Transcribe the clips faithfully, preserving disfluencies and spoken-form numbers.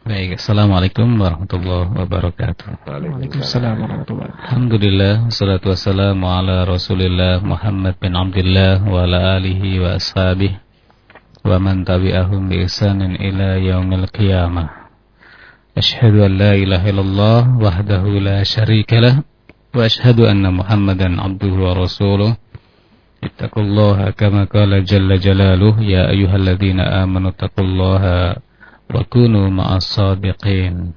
Baik, Assalamualaikum warahmatullahi wabarakatuh. Waalaikumsalam warahmatullahi wabarakatuh. Alhamdulillah, salatu wassalamu ala Rasulillah Muhammad bin Abdullah wa ala alihi wa ashabihi wa man tabi'ahum bi ihsanin ila yaumil qiyamah. Asyhadu an la ilaha illallah wahdahu la syarika lah wa asyhadu anna Muhammadan abduhu wa rasuluh. Ittaqullaha kama qala jalla jalaluhu ya ayyuhalladzina amanu taqullaha wa kunu ma'as sadiqin.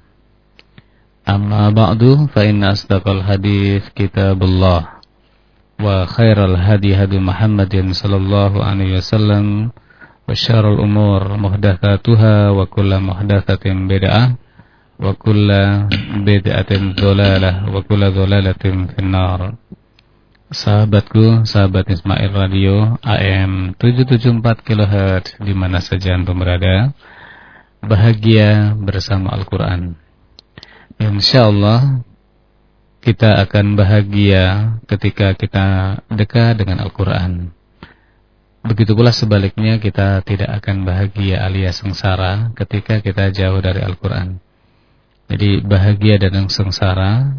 Amma ba'du fa inna asdaqal hadits kitabullah wa khairal hadi hadi Muhammadin sallallahu alaihi wasallam wa syarrul umur muhdatsatuha wa kullu muhdatsatin bid'ah wa kullu bid'atin dhalalah wa kullu dhalalatin finnar. Sahabatku, sahabat Ismail Radio A M tujuh tujuh empat kilohertz di mana saja Anda berada, bahagia bersama Al-Quran. InsyaAllah kita akan bahagia ketika kita dekat dengan Al-Quran. Begitu pula sebaliknya, kita tidak akan bahagia alias sengsara ketika kita jauh dari Al-Quran. Jadi bahagia dan sengsara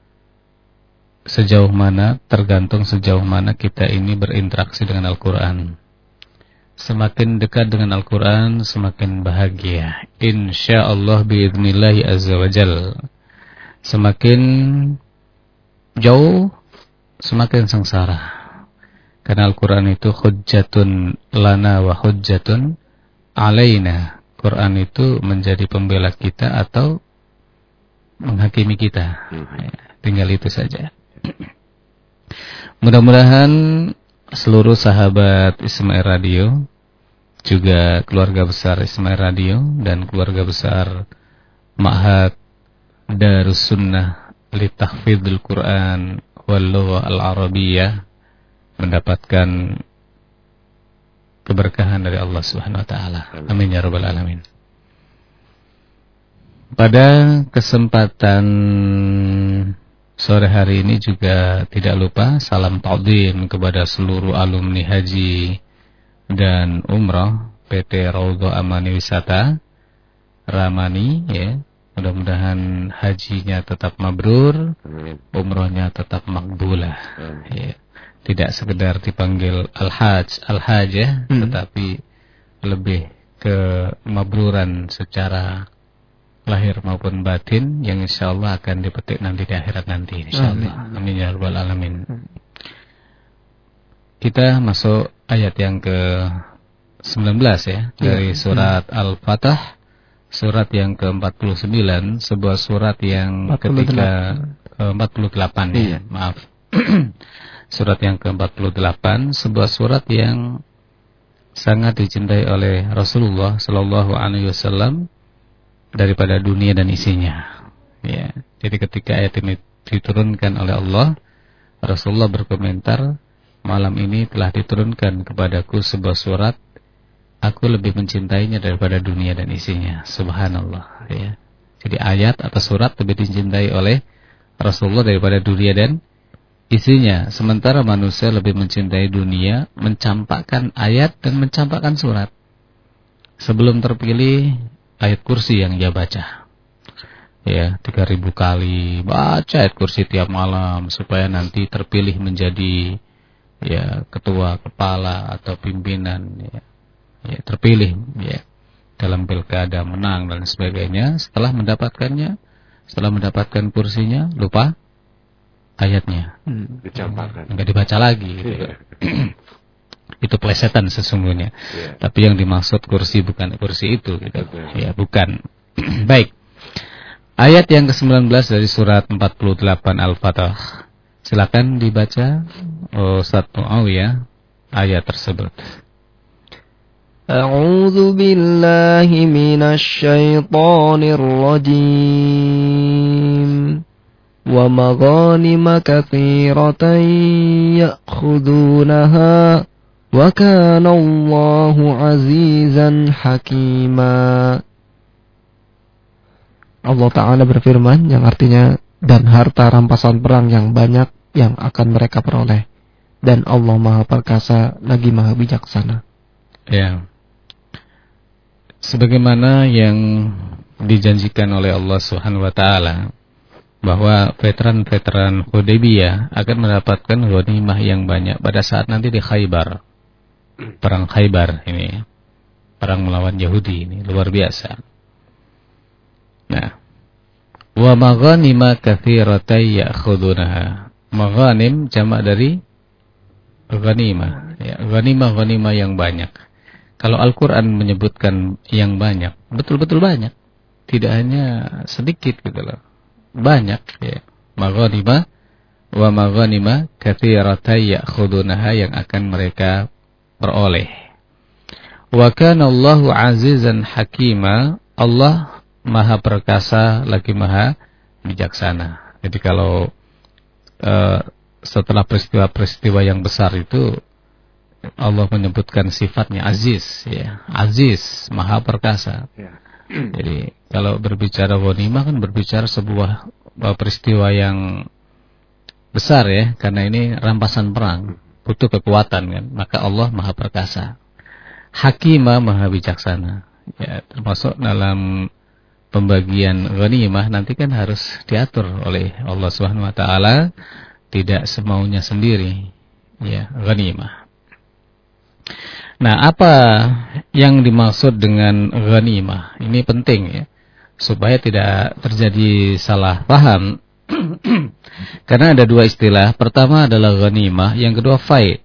sejauh mana tergantung sejauh mana kita ini berinteraksi dengan Al-Quran. Semakin dekat dengan Al-Quran, semakin bahagia, insyaallah biidnillahi azza wa jal. Semakin jauh, semakin sengsara. Karena Al-Quran itu hujjatun lana wa hujjatun alaina. Quran itu menjadi pembela kita atau menghakimi kita. Tinggal itu saja. Mudah-mudahan seluruh sahabat Ismail Radio, juga keluarga besar Ismail Radio dan keluarga besar Ma'had Darus Sunnah li Tahfidul Quran wal Lugha Al-Arabiyyah mendapatkan keberkahan dari Allah Subhanahu wa taala. Amin ya rabbal alamin. Pada kesempatan sore hari ini juga tidak lupa salam ta'zim kepada seluruh alumni haji dan umrah P T Raudhah Amani Wisata Ramani, ya. Mudah-mudahan hajinya tetap mabrur, umrahnya tetap makbulah, ya. Tidak sekedar dipanggil Al-Hajj, Al-Hajj ya, hmm. tetapi lebih ke mabruran secara lahir maupun batin yang insyaallah akan dipetik nanti di akhirat nanti insyaallah. Amin ya rabbal alamin. Kita masuk ayat yang ke sembilan belas ya, dari surat Al-Fatah, surat yang ke empat puluh sembilan, sebuah surat yang empat puluh delapan. Ketika empat puluh delapan ya, maaf. Surat yang ke empat puluh delapan, sebuah surat yang sangat dicintai oleh Rasulullah sallallahu alaihi wasallam daripada dunia dan isinya. Ya, jadi ketika ayat ini diturunkan oleh Allah, Rasulullah berkomentar, malam ini telah diturunkan kepadaku sebuah surat, aku lebih mencintainya daripada dunia dan isinya. Subhanallah, ya. Jadi ayat atau surat lebih dicintai oleh Rasulullah daripada dunia dan isinya. Sementara manusia lebih mencintai dunia, mencampakkan ayat dan mencampakkan surat. Sebelum terpilih ayat kursi yang dia baca, ya, tiga ribu kali baca ayat kursi tiap malam supaya nanti terpilih menjadi, ya, ketua, kepala atau pimpinan, ya, ya terpilih, ya, dalam pilkada, menang dan sebagainya. Setelah mendapatkannya, setelah mendapatkan kursinya, lupa ayatnya, hmm. dicampakkan, enggak dibaca lagi, gitu. Itu plesetan sesungguhnya. Yeah. Tapi yang dimaksud kursi bukan kursi itu, gitu. Okay. Ya, bukan. Baik. Ayat yang ke sembilan belas dari surat empat puluh delapan Al-Fatah. Silakan dibaca Ustaz Muawiyah ayat tersebut. A'udzu billahi minasy syaithanir rajim. Wa maghanima katsiratan ya'khudunaha wa kana Allahu 'azizan hakima. Allah Ta'ala berfirman yang artinya, dan harta rampasan perang yang banyak yang akan mereka peroleh, dan Allah Maha Perkasa lagi Maha Bijaksana. Ya. sebagaimana yang dijanjikan oleh Allah Subhanahu wa taala bahwa veteran-veteran Hudaybiyah akan mendapatkan ghanimah yang banyak pada saat nanti di Khaybar. Perang Khaybar ini, perang melawan Yahudi ini luar biasa. Nah, wa maghanima katsiratan ya'khudunaha. Maghanim jamak dari ghanimah. Ya, ghanimah-ghanimah yang banyak. Kalau Al-Qur'an menyebutkan yang banyak, betul-betul banyak. Tidak hanya sedikit gitu loh. Banyak ya. Maghanima wa maghanima katsiratan ya'khudunaha, yang akan mereka peroleh. Wa kana Allahu 'azizan hakima. Allah Maha perkasa lagi Maha bijaksana. Jadi kalau uh, setelah peristiwa-peristiwa yang besar itu Allah menyebutkan sifatnya aziz ya. Aziz, Maha perkasa. Ya. Jadi kalau berbicara ghanimah kan berbicara sebuah peristiwa yang besar ya, karena ini rampasan perang, butuh kekuatan kan, maka Allah Maha perkasa. Hakimah, Maha bijaksana. Ya, termasuk dalam pembagian ghanimah nanti kan harus diatur oleh Allah Subhanahu wa taala, tidak semaunya sendiri ya, ghanimah. Nah, apa yang dimaksud dengan ghanimah? Ini penting ya, supaya tidak terjadi salah paham. Karena ada dua istilah. Pertama adalah ghanimah, yang kedua fai'.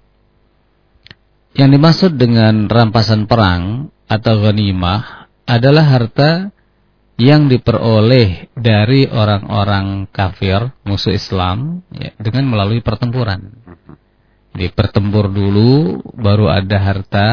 Yang dimaksud dengan rampasan perang atau ghanimah adalah harta yang diperoleh dari orang-orang kafir, musuh Islam ya, dengan melalui pertempuran. Di pertempur dulu baru ada harta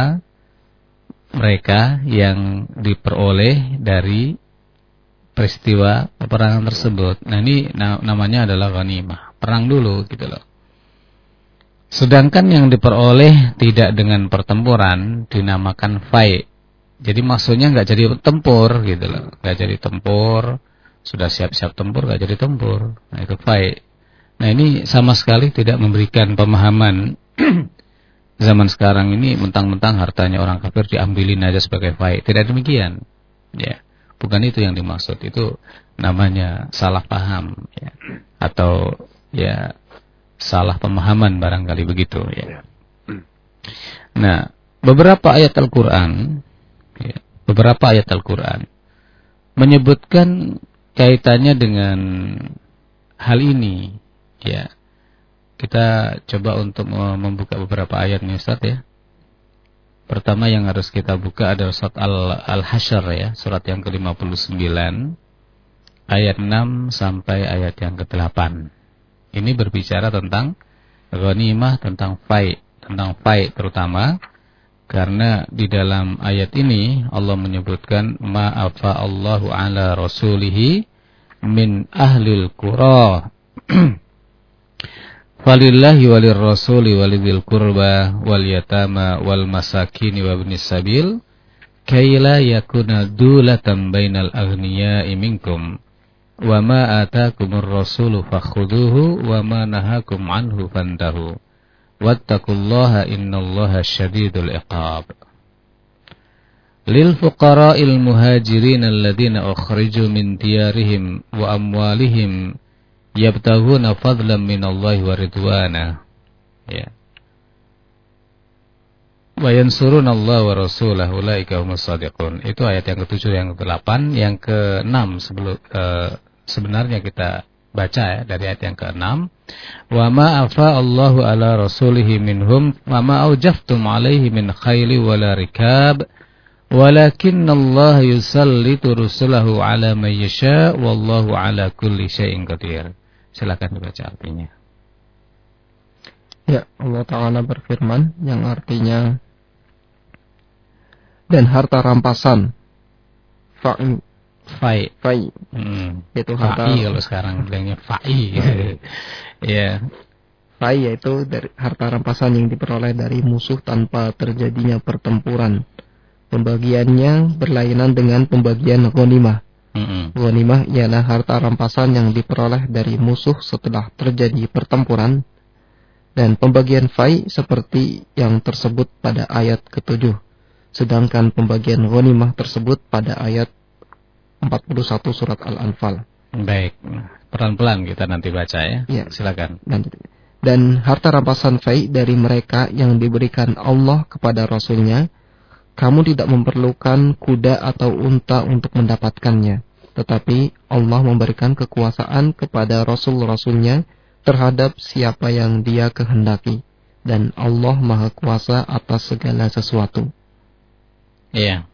mereka yang diperoleh dari peristiwa peperangan tersebut. Nah, ini namanya adalah ghanimah. Perang dulu gitu loh. Sedangkan yang diperoleh tidak dengan pertempuran dinamakan fai'. Jadi maksudnya enggak jadi tempur gitu loh. Enggak jadi tempur, sudah siap-siap tempur enggak jadi tempur. Nah, itu fai'. Nah, ini sama sekali tidak memberikan pemahaman zaman sekarang ini mentang-mentang hartanya orang kafir diambilin aja sebagai fai'. Tidak demikian. Ya. Bukan itu yang dimaksud. Itu namanya salah paham ya. Atau ya salah pemahaman barangkali begitu ya. Nah, beberapa ayat Al-Qur'an ya, beberapa ayat Al-Qur'an menyebutkan kaitannya dengan hal ini ya. Kita coba untuk membuka beberapa ayat nih Ustaz ya. Pertama yang harus kita buka adalah surat Al-Hasyr ya, surat yang ke lima puluh sembilan ayat enam sampai ayat yang ke delapan. Ini berbicara tentang ghanimah, tentang fai', tentang fai' terutama karena di dalam ayat ini Allah menyebutkan ma'afa Allahu ala rasulihi min ahlil qura. Walillahi walir rasuli walidil qurba wal yatama wal masakini wa ibnis sabil kaila yakuna dulatan bainal aghniya'i minkum wa ma atakumur rasulu fakhuduhu wa ma nahakum anhu fantahu wattaqullaha innallaha syadidul iqab. Lil fuqara'il muhajirin alladhina ukhriju min diyarihim wa amwalihim yabtaghuna fadlan minallahi wa ridwana ya wa yansuruna Allah wa rasulahu ulaika humus shadiqun. Itu ayat yang ketujuh, yang kedelapan, yang keenam sebelum uh, sebenarnya kita baca ya dari ayat yang keenam. Wa ma afa Allahu ala rasulihi minhum wa ma aujaftum alaihi min khayli wala rikab walakinnallaha yusallitu rusulahu ala man yasha wallahu ala kulli syai'in qadir. Silakan dibaca artinya. Ya, Allah Ta'ala berfirman yang artinya dan harta rampasan fa'i fa'i fa'i hmm. itu harta fa'i kalau sekarang bilangnya fa'i ya. Fa'i yaitu dari harta rampasan yang diperoleh dari musuh tanpa terjadinya pertempuran. Pembagiannya berlainan dengan pembagian ghanimah. Mm-hmm. Ghanimah ialah harta rampasan yang diperoleh dari musuh setelah terjadi pertempuran, dan pembagian fai seperti yang tersebut pada ayat ketujuh. Sedangkan pembagian ghanimah tersebut pada ayat empat puluh satu surat Al-Anfal. Baik, pelan-pelan kita nanti baca ya. Ya. Silakan. Dan, dan harta rampasan fai dari mereka yang diberikan Allah kepada Rasulnya, kamu tidak memerlukan kuda atau unta untuk mendapatkannya. Tetapi Allah memberikan kekuasaan kepada Rasul-Rasulnya terhadap siapa yang Dia kehendaki. Dan Allah Maha Kuasa atas segala sesuatu. Iya.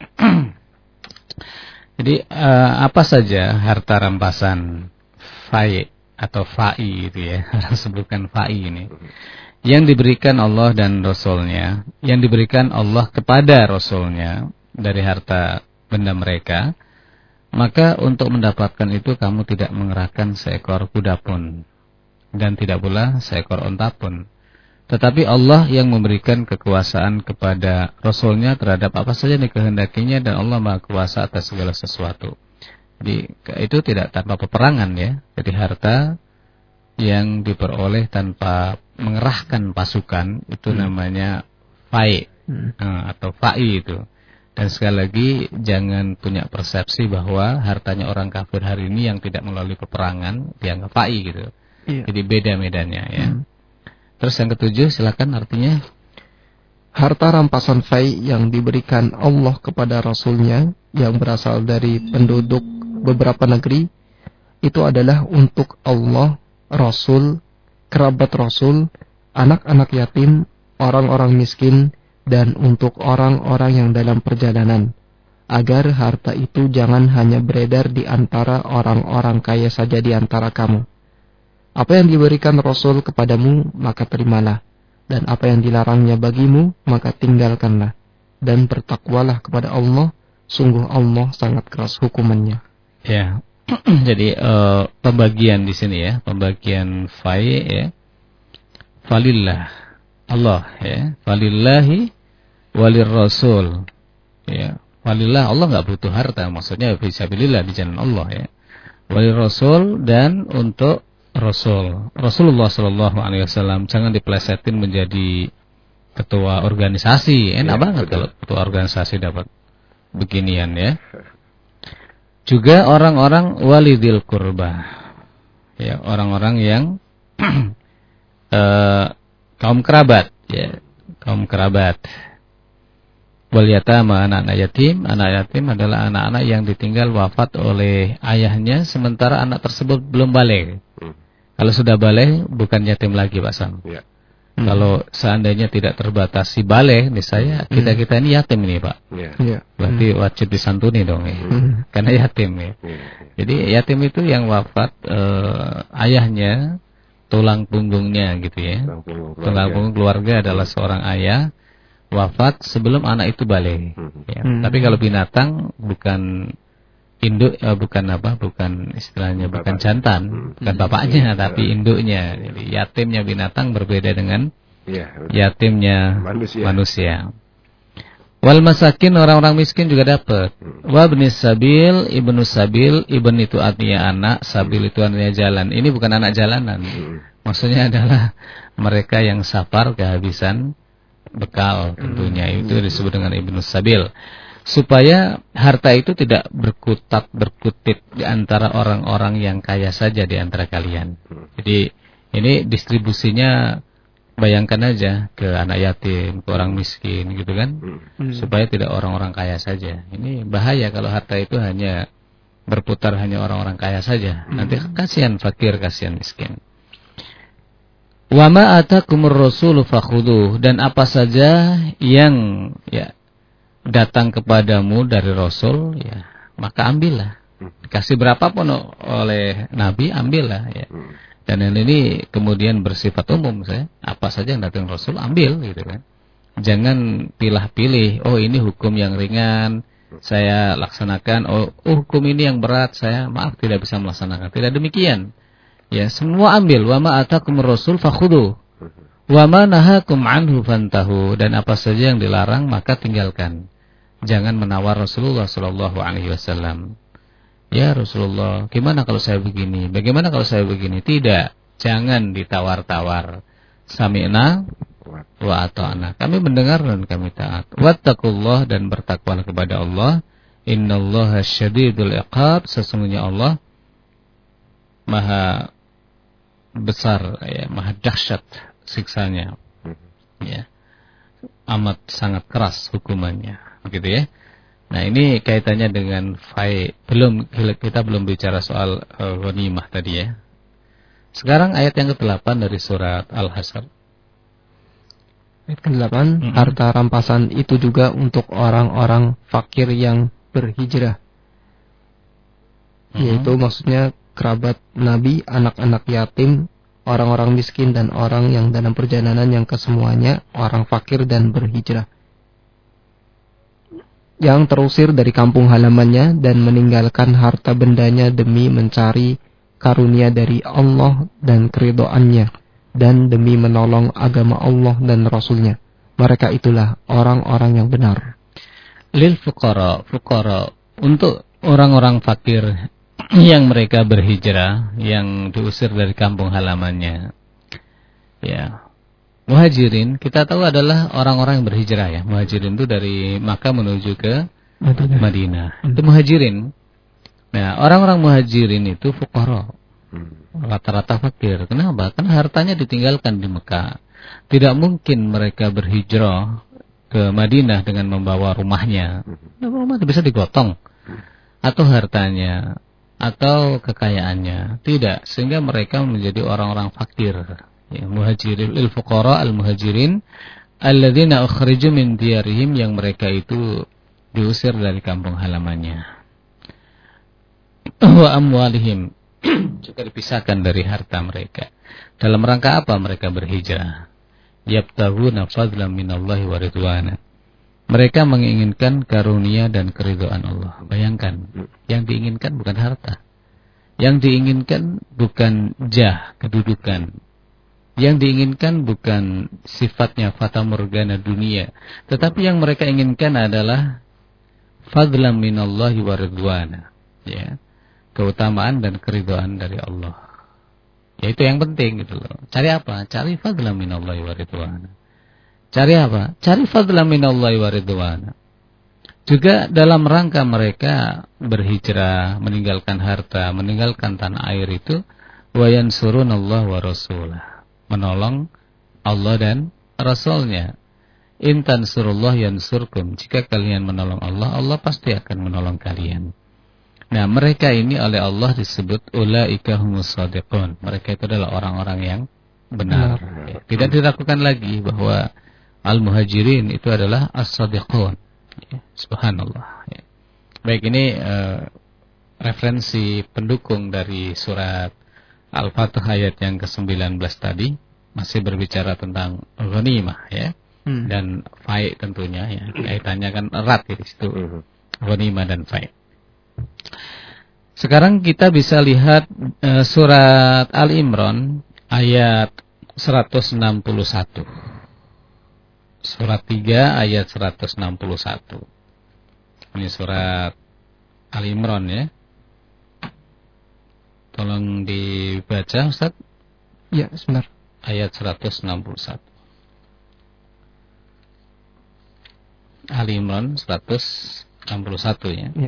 Jadi uh, apa saja harta rampasan fai atau fai itu ya, sebutkan fai ini, yang diberikan Allah dan Rasulnya, yang diberikan Allah kepada Rasulnya dari harta benda mereka, maka untuk mendapatkan itu kamu tidak mengerahkan seekor kuda pun dan tidak pula seekor unta pun. Tetapi Allah yang memberikan kekuasaan kepada Rasulnya terhadap apa saja yang dikehendakinya, dan Allah Maha Kuasa atas segala sesuatu. Jadi itu tidak tanpa peperangan ya. Jadi harta yang diperoleh tanpa mengerahkan pasukan itu hmm. namanya fai hmm. nah, atau fai itu. Dan sekali lagi jangan punya persepsi bahwa hartanya orang kafir hari ini yang tidak melalui peperangan dianggap fai gitu. Iya. Jadi beda medannya ya. Hmm. Terus yang ketujuh, silakan artinya. Harta rampasan fai yang diberikan Allah kepada Rasulnya yang berasal dari penduduk beberapa negeri, itu adalah untuk Allah, Rasul, kerabat Rasul, anak-anak yatim, orang-orang miskin, dan untuk orang-orang yang dalam perjalanan, agar harta itu jangan hanya beredar di antara orang-orang kaya saja di antara kamu. Apa yang diberikan Rasul kepadamu, maka terimalah. Dan apa yang dilarangnya bagimu, maka tinggalkanlah. Dan bertakwalah kepada Allah, sungguh Allah sangat keras hukumannya. Ya, jadi uh, pembagian di sini ya, pembagian fai ya, falillah Allah ya, falillahi walir Rasul ya, falillah Allah nggak butuh harta, maksudnya fisabilillah di jalan Allah ya, walir Rasul dan untuk Rasul, Rasulullah Shallallahu Alaihi Wasallam. Jangan dipelesetin menjadi ketua organisasi. Enak ya, banget betul. Kalau ketua organisasi dapat beginian ya. Juga orang-orang walidil kurba, ya, orang-orang yang uh, kaum kerabat, ya, kaum kerabat. Wal yatama, anak-anak yatim. Anak yatim adalah anak-anak yang ditinggal wafat oleh ayahnya sementara anak tersebut belum balik. Hmm. Kalau sudah balik bukan yatim lagi Pak Sam. Ya. Hmm. Kalau seandainya tidak terbatasi balik, misalnya kita-kita ini yatim ini Pak. Ya. Ya. Berarti hmm. wajib disantuni dong ya. Hmm. Karena yatim ya. Ya. Jadi yatim itu yang wafat eh, ayahnya, tulang punggungnya gitu ya. Tulang punggung keluarga. Tulang punggung keluarga adalah seorang ayah wafat sebelum anak itu balik. Hmm. Ya. Hmm. Tapi kalau binatang bukan induk, uh, bukan apa, bukan istilahnya Bapak. Bukan jantan, hmm. bukan bapaknya, hmm. tapi induknya. Jadi yatimnya binatang berbeda dengan ya, yatimnya manusia. manusia. Wal masakin, orang-orang miskin juga dapat. Hmm. Wa ibnis sabil, ibnu sabil, ibn itu artinya anak, sabil itu artinya jalan. Ini bukan anak jalanan. Hmm. Maksudnya adalah mereka yang safar kehabisan bekal tentunya. Hmm. Itu disebut dengan ibnu sabil. Supaya harta itu tidak berkutat berkutip di antara orang-orang yang kaya saja di antara kalian. Jadi ini distribusinya bayangkan aja ke anak yatim, ke orang miskin gitu kan. Hmm. Supaya tidak orang-orang kaya saja. Ini bahaya kalau harta itu hanya berputar hanya orang-orang kaya saja. Nanti kasihan fakir, kasihan miskin. Wa ma atakumur rasulu fakhudhuh, dan apa saja yang ya datang kepadamu dari Rasul, ya maka ambillah. Dikasih berapapun oleh Nabi, ambillah ya. Dan ini kemudian bersifat umum, saya apa saja yang datang Rasul ambil gitu kan. Jangan pilih-pilih, oh ini hukum yang ringan saya laksanakan, oh, oh hukum ini yang berat saya maaf tidak bisa melaksanakan. Tidak demikian. Ya, semua ambil. Wa ma atakumur rasul fakhudhu. Wa ma nahakum anhu fantahu, dan apa saja yang dilarang maka tinggalkan. Jangan menawar Rasulullah sallallahu alaihi wasallam. Ya Rasulullah, gimana kalau saya begini? Bagaimana kalau saya begini? Tidak, jangan ditawar-tawar. Sami'na wa ata'na. Kami mendengar dan kami taat. Wattaqullah, dan bertakwalah kepada Allah. Innallaha syadidul iqab, sesungguhnya Allah maha besar, ya, maha dahsyat siksanya. Ya. Amat sangat keras hukumannya, begitu ya. Nah, ini kaitannya dengan fai. Belum kita belum bicara soal uh, ghanimah tadi ya. Sekarang ayat yang kedelapan dari surat Al-Hasr. Ayat kedelapan, mm-hmm. harta rampasan itu juga untuk orang-orang fakir yang berhijrah. Mm-hmm. Yaitu maksudnya kerabat Nabi, anak-anak yatim, orang-orang miskin, dan orang yang dalam perjalanan yang kesemuanya orang fakir dan berhijrah, yang terusir dari kampung halamannya dan meninggalkan harta bendanya demi mencari karunia dari Allah dan keridhaannya, dan demi menolong agama Allah dan Rasulnya. Mereka itulah orang-orang yang benar. Lil fuqara, fuqara, untuk orang-orang fakir yang mereka berhijrah, yang diusir dari kampung halamannya. Ya. Muhajirin, kita tahu adalah orang-orang yang berhijrah ya. Muhajirin itu dari Makkah menuju ke Madinah. Madinah. Itu muhajirin. Nah, orang-orang muhajirin itu fuqara. Rata-rata fakir. Kenapa? Karena hartanya ditinggalkan di Mekah. Tidak mungkin mereka berhijrah ke Madinah dengan membawa rumahnya. Rumah itu bisa digotong. Atau hartanya, atau kekayaannya. Tidak. Sehingga mereka menjadi orang-orang fakir. Ya, muhajirin, lil fuqara al-muhajirin alladzina ukhriju min diyarihim, yang mereka itu diusir dari kampung halamannya. Wa amwalihim, juga dipisahkan dari harta mereka. Dalam rangka apa mereka berhijrah? Yabtaghuna fadlan minallahi wa ridwana. Mereka menginginkan karunia dan keridhaan Allah. Bayangkan, yang diinginkan bukan harta. Yang diinginkan bukan jah, kedudukan. Yang diinginkan bukan sifatnya fata morgana dunia. Tetapi yang mereka inginkan adalah fadlan minallahi wa ridwana. Ya. Keutamaan dan keridhaan dari Allah. Ya, itu yang penting gitu loh. Cari apa? Cari fadlan minallahi wa ridwana. Cari apa? Cari fadlan minallahi wa ridwana. Juga dalam rangka mereka berhijrah, meninggalkan harta, meninggalkan tanah air itu, wa yansurunallahu wa rasulah. Menolong Allah dan Rasulnya. In tansurullah yansurkum. Jika kalian menolong Allah, Allah pasti akan menolong kalian. Nah, mereka ini oleh Allah disebut ulaika humus shadiqun. Mereka itu adalah orang-orang yang benar. Ya, tidak diragukan lagi bahwa al-muhajirin itu adalah as-shadiqun. Ya, subhanallah. Ya. Baik, ini uh, referensi pendukung dari surat Al-Fatih ayat yang ke sembilan belas tadi, masih berbicara tentang ghanimah ya. Hmm. Dan faid tentunya ya. Kaitannya kan erat di situ. Ghanimah dan faid. Sekarang kita bisa lihat uh, surat Al-Imran ayat seratus enam puluh satu. Surat tiga ayat seratus enam puluh satu. Ini surat Al-Imran ya. Tolong dibaca Ustaz. Ya, sebentar. Ayat seratus enam puluh satu. Al-Imran seratus enam puluh satu ya. Ya.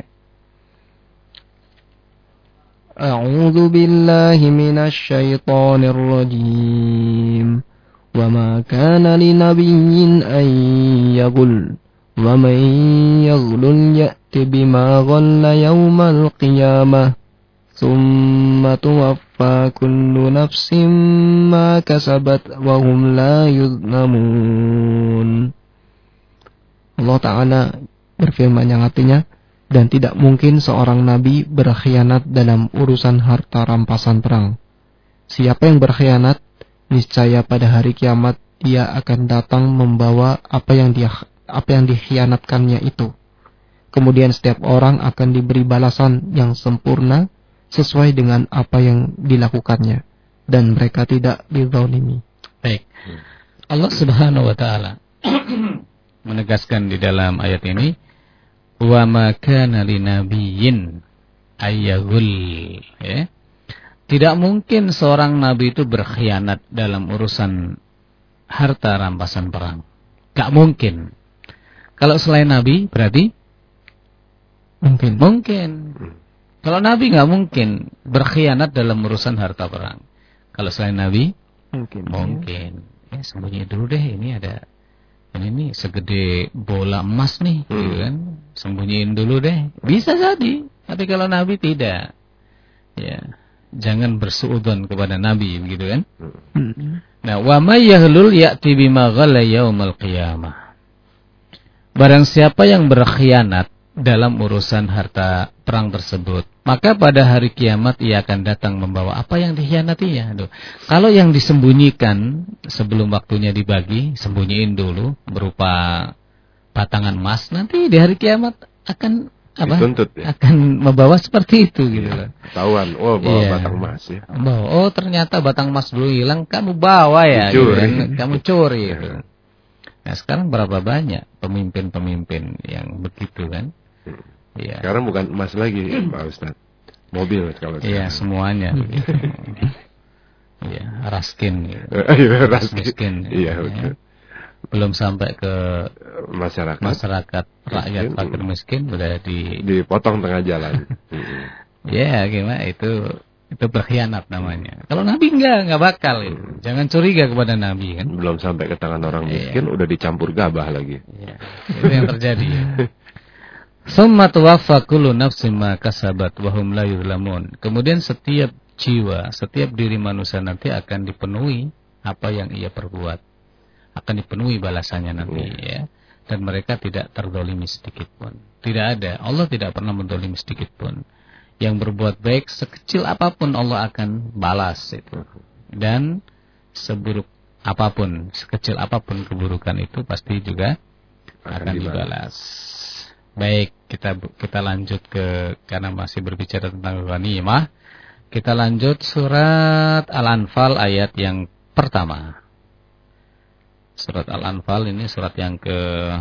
A'udzu billahi minasy syaithanir rajim. Wa ma kana linabiyyin an yaghul wa man yaghlul ya'ti bima ghalla yawmal qiyamah thumma tuwaffa kullu nafsin ma kasabat wa hum la yuzlamun. Allah Ta'ala berfirman yang artinya, dan tidak mungkin seorang nabi berkhianat dalam urusan harta rampasan perang. Siapa yang berkhianat, niscaya pada hari kiamat dia akan datang membawa apa yang dia apa yang dikhianatkannya itu. Kemudian setiap orang akan diberi balasan yang sempurna sesuai dengan apa yang dilakukannya, dan mereka tidak dizalimi. Baik. Allah Subhanahu wa taala menegaskan di dalam ayat ini, wa ma kana linabiyyin ayyaghul, ya. Tidak mungkin seorang nabi itu berkhianat dalam urusan harta rampasan perang. Gak mungkin. Kalau selain Nabi berarti mungkin. Mungkin. Kalau Nabi gak mungkin berkhianat dalam urusan harta perang. Kalau selain Nabi mungkin. Mungkin. Ya, sembunyi dulu deh, ini ada ini nih segede bola emas nih, hmm. gitu kan. Sembunyiin dulu deh. Bisa jadi. Tapi kalau Nabi tidak. Ya, jangan bersuudzon kepada Nabi, begitu kan? Hmm. Nah, wa may yahlul ya'ti bima ghalla yaumal qiyamah. Barang siapa yang berkhianat dalam urusan harta perang tersebut, maka pada hari kiamat ia akan datang membawa apa yang dikhianatinya. Aduh. Kalau yang disembunyikan sebelum waktunya dibagi, sembunyiin dulu berupa batangan emas, nanti di hari kiamat akan apa? Dituntut, ya? Akan membawa seperti itu, gitu loh. Ketahuan, oh bawa yeah. batang emas ya. Bawa, oh ternyata batang emas dulu hilang, kamu bawa ya, gitu kan? Kamu curi gitu. Nah, sekarang berapa banyak pemimpin-pemimpin yang begitu kan? Ya. Sekarang bukan emas lagi, Pak Ustadz. Mobil kalau sekarang. Iya, semuanya. Iya, raskin. Gitu. raskin. Iya, betul. Ya. Belum sampai ke masyarakat. Masyarakat rakyat fakir miskin udah di dipotong tengah jalan. Ya, gimana itu itu berkhianat namanya. Kalau Nabi enggak, enggak bakal itu. Jangan curiga kepada Nabi kan. Belum sampai ke tangan orang miskin, iya. udah dicampur gabah lagi. Iya. Itu yang terjadi. Ya. Summa tuwaffa kullu nafsin ma kasabat wa hum la yuzlamun. Kemudian setiap jiwa, setiap diri manusia nanti akan dipenuhi apa yang ia perbuat. Akan dipenuhi balasannya nanti hmm. ya. Dan mereka tidak terdolimi sedikit pun. Tidak ada. Allah tidak pernah mendolimi sedikit pun. Yang berbuat baik sekecil apapun Allah akan balas itu. Dan seburuk apapun, sekecil apapun keburukan itu pasti juga akan dibalas. Baik, kita kita lanjut ke, karena masih berbicara tentang ghanimah. Kita lanjut surat Al-Anfal ayat yang pertama. Surat Al-Anfal ini surat yang ke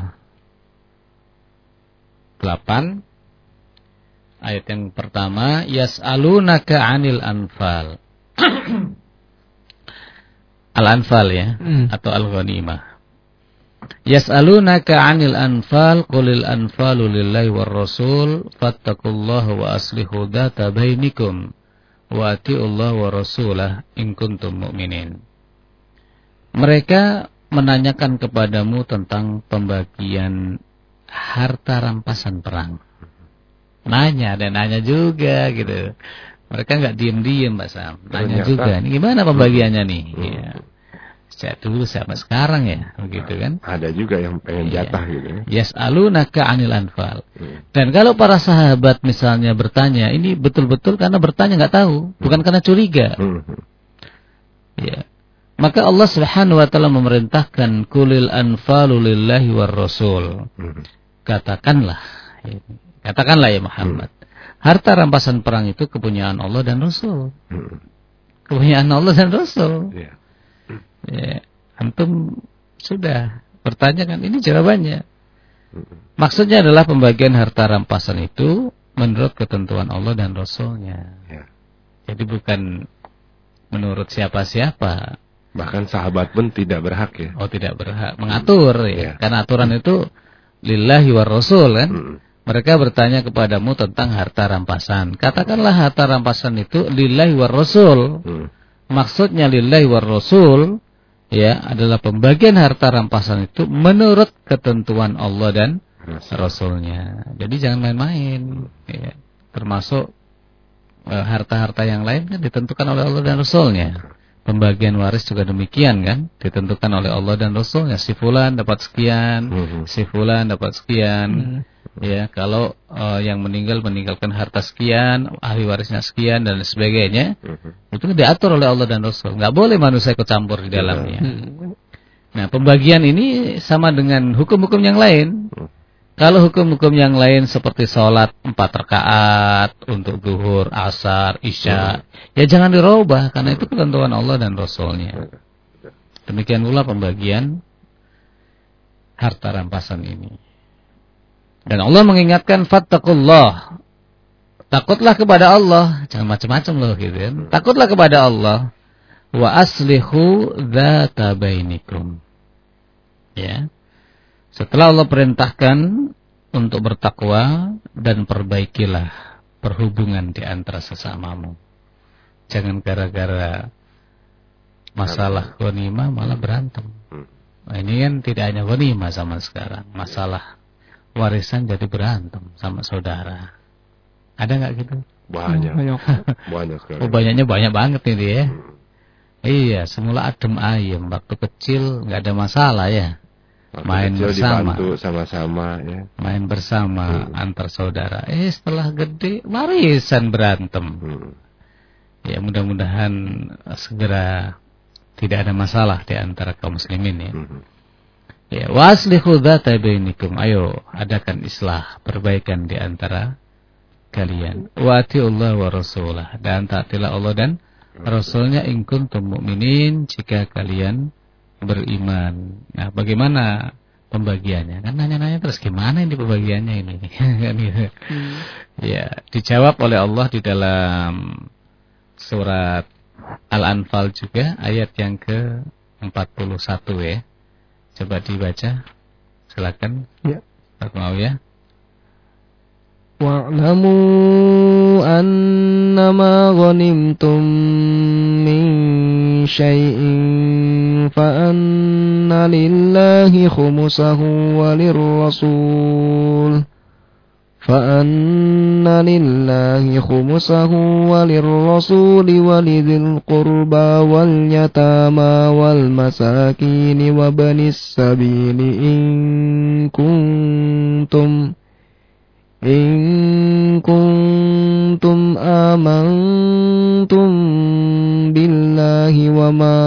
delapan. Ayat yang pertama, yas'alunaka 'anil anfal. Al-Anfal ya, hmm. atau Al-Ghanimah. Yas'alunaka 'anil anfal, qulil anfalu lillahi war rasul, fattaqullaha wa aslihu dzata bainikum wa atiullaha wa rasulah in kuntum mu'minin. Mereka menanyakan kepadamu tentang pembagian harta rampasan perang. Nanya dan nanya juga gitu. Mereka nggak diem-diem Mbak Sam. Nanya ternyata juga. Ini gimana pembagiannya nih? Hmm. Ya. Sejak dulu sampai sekarang ya, begitu kan? Ada juga yang pengen jatah ya. Gitu. Yas'alunaka 'anil anfal. Hmm. Dan kalau para sahabat misalnya bertanya, ini betul-betul karena bertanya nggak tahu, hmm. bukan karena curiga. Hmm. Ya. Maka Allah Subhanahu wa taala memerintahkan kulil anfalu lillahi war rasul. Hmm. Katakanlah ini. Katakanlah ya Muhammad, hmm. harta rampasan perang itu kepunyaan Allah dan Rasul. Hmm. Kepunyaan Allah dan Rasul. Yeah. Ya, antum sudah bertanya kan, ini jawabannya. Hmm. Maksudnya adalah pembagian harta rampasan itu menurut ketentuan Allah dan Rasulnya. Yeah. Jadi bukan menurut siapa-siapa. Bahkan sahabat pun tidak berhak ya. Oh, tidak berhak mengatur ya. Yeah. Karena aturan itu lillahi war Rasul kan. Hmm. Mereka bertanya kepadamu tentang harta rampasan. Katakanlah harta rampasan itu lillahi war rasul. Hmm. Maksudnya lillahi war rasul ya adalah pembagian harta rampasan itu menurut ketentuan Allah dan Rasul. Rasulnya. Jadi jangan main-main. Ya. Termasuk harta-harta uh, yang lain kan ditentukan oleh Allah dan Rasulnya. Pembagian waris juga demikian kan, ditentukan oleh Allah dan Rasulnya. Si fulan dapat sekian, hmm. si fulan dapat sekian. Hmm. Ya, kalau uh, yang meninggal meninggalkan harta sekian, ahli warisnya sekian dan sebagainya, uh-huh. itu diatur oleh Allah dan Rasul. Enggak boleh manusia ikut campur di dalamnya. Uh-huh. Nah, pembagian ini sama dengan hukum-hukum yang lain. Uh-huh. Kalau hukum-hukum yang lain seperti sholat empat rakaat untuk zuhur, asar, isya, uh-huh. ya jangan dirubah karena itu ketentuan Allah dan Rasulnya. Demikian pula pembagian harta rampasan ini. Dan Allah mengingatkan fattaqullah. Takutlah kepada Allah, jangan macam-macam loh gitu kan. Takutlah kepada Allah. wa aslihu dzata bainikum. Ya. Setelah Allah perintahkan untuk bertakwa dan perbaikilah perhubungan di antara sesamamu. Jangan gara-gara masalah ghanimah malah berantem. Nah, ini kan tidak hanya ghanimah sama sekarang, masalah warisan jadi berantem sama saudara. Ada nggak gitu? Banyak. Banyak. Banyak sekali. Oh, banyaknya banyak banget ini ya. Hmm. Iya, semula adem ayem, waktu kecil nggak ada masalah ya. Waktu main kecil bersama, dibantu sama-sama ya. Main bersama hmm. antar saudara. Eh, setelah gede warisan berantem. Hmm. Ya, mudah-mudahan segera tidak ada masalah di antara kaum muslimin ya. Hmm. Ya, waslihu dzata bainikum. Ayo, adakan islah, perbaikan di antara kalian. Wa atiullah wa rasulah, dan taatilah Allah dan Rasulnya in kuntum mu'minin, jika kalian beriman. Nah, bagaimana pembagiannya? Kan nanya-nanya terus gimana ini pembagiannya ini? Kan gitu. Hmm. Ya, dijawab oleh Allah di dalam surat Al-Anfal juga ayat yang ke empat puluh satu ya. Coba dibaca. Silakan. Ya. Pak mau ya. Wa'lamu annama ghanimtum min syai'in fa anna lillahi khumusahu walirrasul fa anna lillahi khumusahu walirrasul walidhil qurba wal yatama wal masakin wa banis sabili in kuntum in kuntum amantum billahi wa ma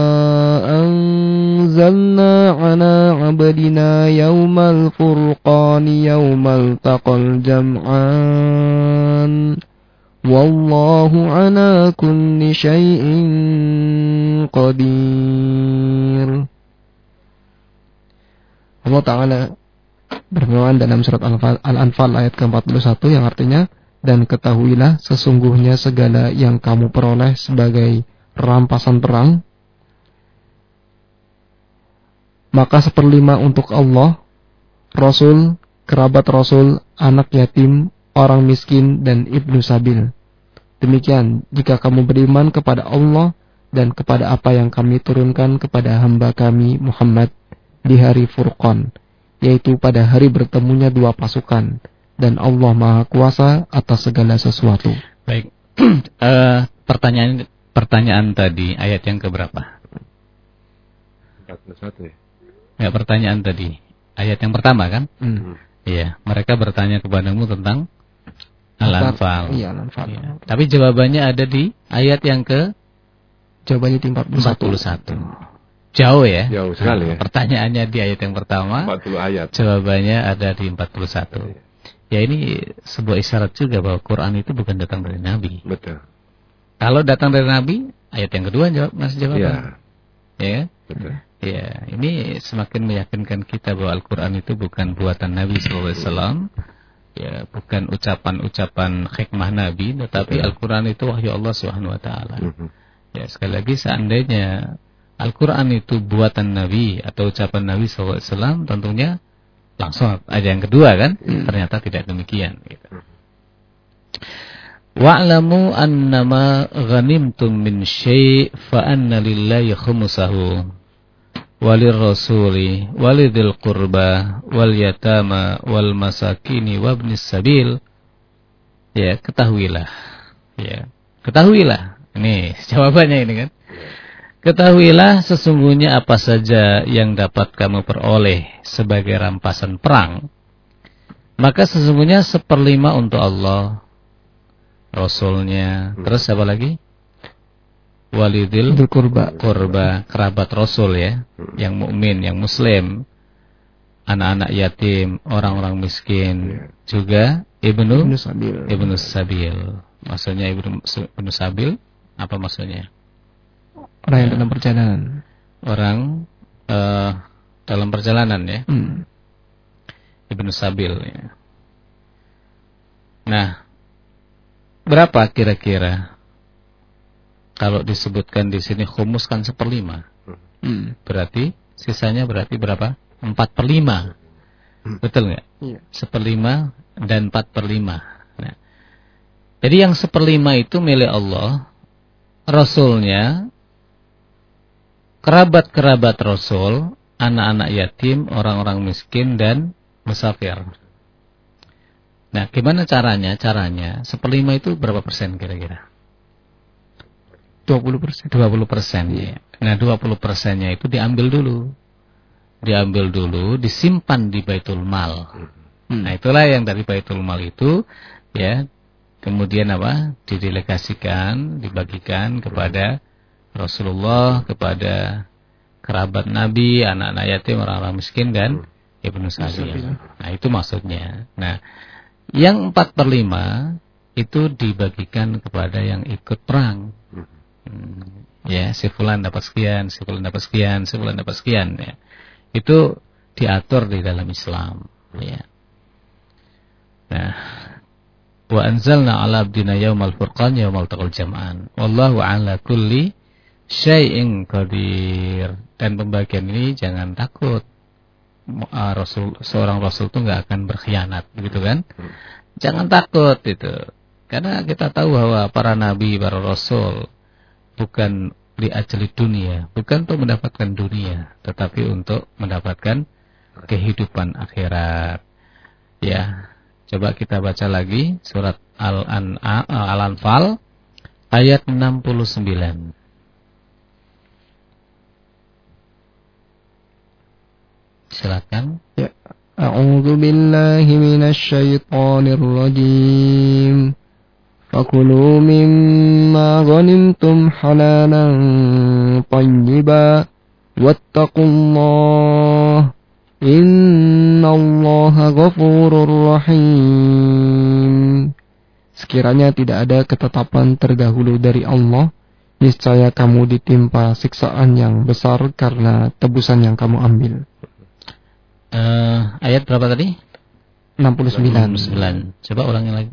anzalna ala abdina yawmal furqani yawmal taqal jam'an wallahu ala kulli syai'in qadir. Allah Ta'ala berfirman dalam surat Al-Anfal ayat ke empat puluh satu yang artinya, dan ketahuilah sesungguhnya segala yang kamu peroleh sebagai rampasan perang, maka seperlima untuk Allah, Rasul, kerabat Rasul, anak yatim, orang miskin, dan ibnu sabil. Demikian jika kamu beriman kepada Allah dan kepada apa yang kami turunkan kepada hamba kami Muhammad di hari Furqan, yaitu pada hari bertemunya dua pasukan, dan Allah Maha Kuasa atas segala sesuatu. Baik, uh, pertanyaan pertanyaan tadi ayat yang keberapa? empat puluh satu ya. Ya, pertanyaan tadi ayat yang pertama kan? Hmm. Iya, mereka bertanya kepadamu tentang Al-Anfal. Iya, Al-Anfal. Ya. Tapi jawabannya ada di ayat yang ke jawabannya di empat puluh satu. Jauh ya? Jauh sekali ya. Pertanyaannya di ayat yang pertama, empat puluh ayat. Jawabannya ada di empat puluh satu. Ya, ini sebuah isyarat juga bahwa Quran itu bukan datang dari Nabi. Betul. Kalau datang dari Nabi, ayat yang kedua jawab masih jawaban. Ya. Ya. Betul. Ya, ini semakin meyakinkan kita bahwa Al-Quran itu bukan buatan Nabi sallallahu alaihi wasallam. Ya, bukan ucapan-ucapan hikmah Nabi, tetapi betul. Al-Quran itu wahyu Allah Subhanahu wa taala. Mm-hmm. Ya, sekali lagi seandainya Al-Quran itu buatan Nabi atau ucapan Nabi sallallahu alaihi wasallam, tentunya langsung aja yang kedua kan, hmm. ternyata tidak demikian gitu. Wa'lamu annama ghanimtum min syai' fa anna lillahi khumsahu walirrasuli walidil qurba wal yatama wal masakini wabnis sabil. Ya, ketahuilah. Ya, ketahuilah. Ini jawabannya ini kan. Ketahuilah sesungguhnya apa saja yang dapat kamu peroleh sebagai rampasan perang, maka sesungguhnya seperlima untuk Allah, Rasulnya, terus apa lagi? Walidil kurba, kurba, kerabat Rasul ya, yang mukmin, yang muslim, anak-anak yatim, orang-orang miskin, juga ibnu ibnu sabil. Ibnu sabil. Maksudnya ibnu, ibnu sabil apa maksudnya? Orang yang dalam perjalanan. Orang uh, dalam perjalanan ya. Hmm. Ibnu Sabil ya. Nah, berapa kira-kira Kalau disebutkan di sini khumus kan seperlima. Hmm. Berarti sisanya berarti berapa? Empat per lima. Hmm. Betul nggak? Iya. Seperlima dan empat per lima. Nah, jadi yang seperlima itu milik Allah, Rasulnya, kerabat-kerabat Rasul, anak-anak yatim, orang-orang miskin, dan musafir. Nah, gimana caranya? Caranya, seperlima itu berapa persen kira-kira? dua puluh persen. dua puluh persen, ya. Nah, dua puluh persennya itu diambil dulu. Diambil dulu, disimpan di Baitul Mal. Hmm. Nah, itulah yang dari Baitul Mal itu, ya, kemudian apa? Didelegasikan, dibagikan kepada Rasulullah, kepada kerabat Nabi, anak-anak yatim, orang-orang miskin, dan Ibnu Sabil. Nah, itu maksudnya. Nah, yang empat per lima itu dibagikan kepada yang ikut perang. Hmm, ya, si fulan dapat sekian, si fulan dapat sekian, si fulan dapat sekian, ya. Itu diatur di dalam Islam, ya. Nah, wa anzalna 'ala abdina yaumal furqan yaumal taqal jam'an. Wallahu 'ala kulli syai'in qadir. Dan pembagian ini jangan takut. Uh, Rasul, seorang Rasul itu nggak akan berkhianat, gitu kan? Jangan takut itu. Karena kita tahu bahwa para nabi, para rasul bukan li'ajli dunia, bukan untuk mendapatkan dunia, tetapi untuk mendapatkan kehidupan akhirat. Ya, coba kita baca lagi surat Al-Anfal ayat enam puluh sembilan. Silakan. Ya. A'udzu billahi minasy syaithanir rajim. Fakulu mimma ghanimtum halalan thayyiban wattaqullaha innallaha ghafurur rahim. Sekiranya tidak ada ketetapan terdahulu dari Allah, niscaya kamu ditimpa siksaan yang besar karena tebusan yang kamu ambil. Uh, ayat berapa tadi? enam puluh sembilan. Coba ulangi lagi.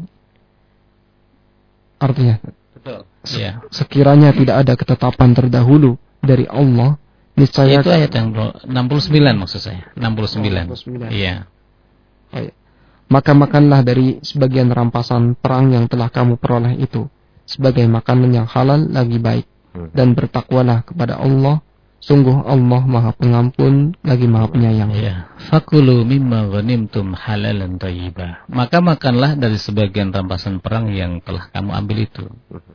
Artinya, betul. Ya. Sekiranya tidak ada ketetapan terdahulu dari Allah, niscaya itu ayat yang enam puluh sembilan maksud saya. enam puluh sembilan. enam puluh sembilan. Iya. Oh, iya. Maka makanlah dari sebagian rampasan perang yang telah kamu peroleh itu sebagai makanan yang halal lagi baik, dan bertakwalah kepada Allah. Sungguh Allah Maha Pengampun lagi Maha Penyayang. Ya. Fakulu mimma ghanimtum halalan thayyibah. Maka makanlah dari sebagian rampasan perang yang telah kamu ambil itu.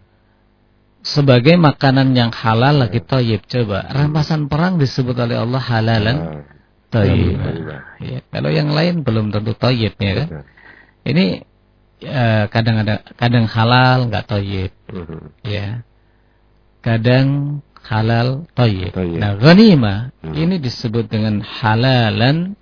Sebagai makanan yang halal lagi thayyib. Coba, rampasan perang disebut oleh Allah halalan thayyibah. Ya, kalau yang lain belum tentu thayyib, ya kan? Ini uh, kadang ada kadang halal enggak thayyib. Ya. Kadang halal thayyib. Nah, ghanimah hmm. ini disebut dengan halalan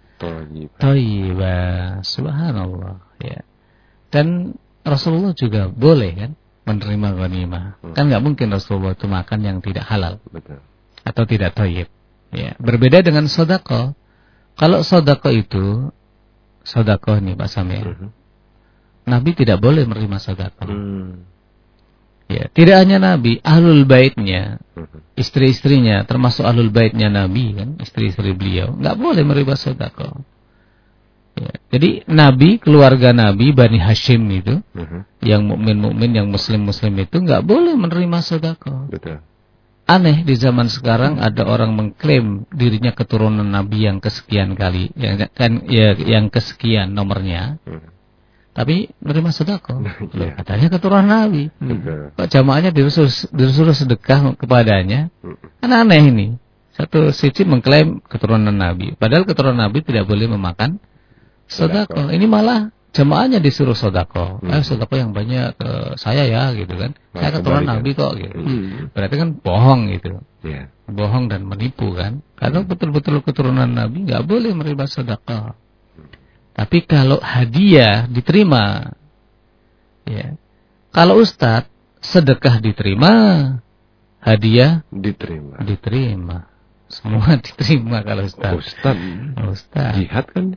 thayyibah. Subhanallah, ya. Dan Rasulullah juga boleh kan menerima ghanimah. Hmm. Kan enggak mungkin Rasulullah itu makan yang tidak halal. Betul. Atau tidak thayyib. Ya, berbeda dengan sedekah. Kalau sedekah itu sedekah nih Pak Samir. Hmm. Nabi tidak boleh menerima sedekah. Hmm. Ya, tidak hanya Nabi, ahlul baitnya, istri-istrinya, termasuk ahlul baitnya Nabi kan, istri-istri beliau, nggak boleh menerima sedekah. Ya, jadi Nabi, keluarga Nabi, Bani Hashim itu, uh-huh. yang mukmin-mukmin, yang muslim-muslim itu nggak boleh menerima sedekah. Betul. Aneh di zaman sekarang ada orang mengklaim dirinya keturunan Nabi yang kesekian kali, yang kan, ya, yang kesekian nomornya. Uh-huh. Tapi menerima sedekah. Yeah. Katanya keturunan Nabi. Hmm. Kok jamaahnya disuruh, disuruh sedekah kepadanya? Kan aneh ini. Satu sisi mengklaim keturunan Nabi, padahal keturunan Nabi tidak boleh memakan sedekah. Ini malah jamaahnya disuruh sedekah. Hmm. Eh, sedekah yang banyak ke saya ya, gitu kan. Nah, saya keturunan Nabi kok, gitu. Hmm. Berarti kan bohong gitu. Yeah. Bohong dan menipu kan. Karena betul-betul keturunan Nabi nggak boleh menerima sedekah. Tapi kalau hadiah diterima, ya. Kalau ustadz sedekah diterima, hadiah diterima, diterima, semua diterima kalau ustadz. Ustadz, ustadz. Jihad kan?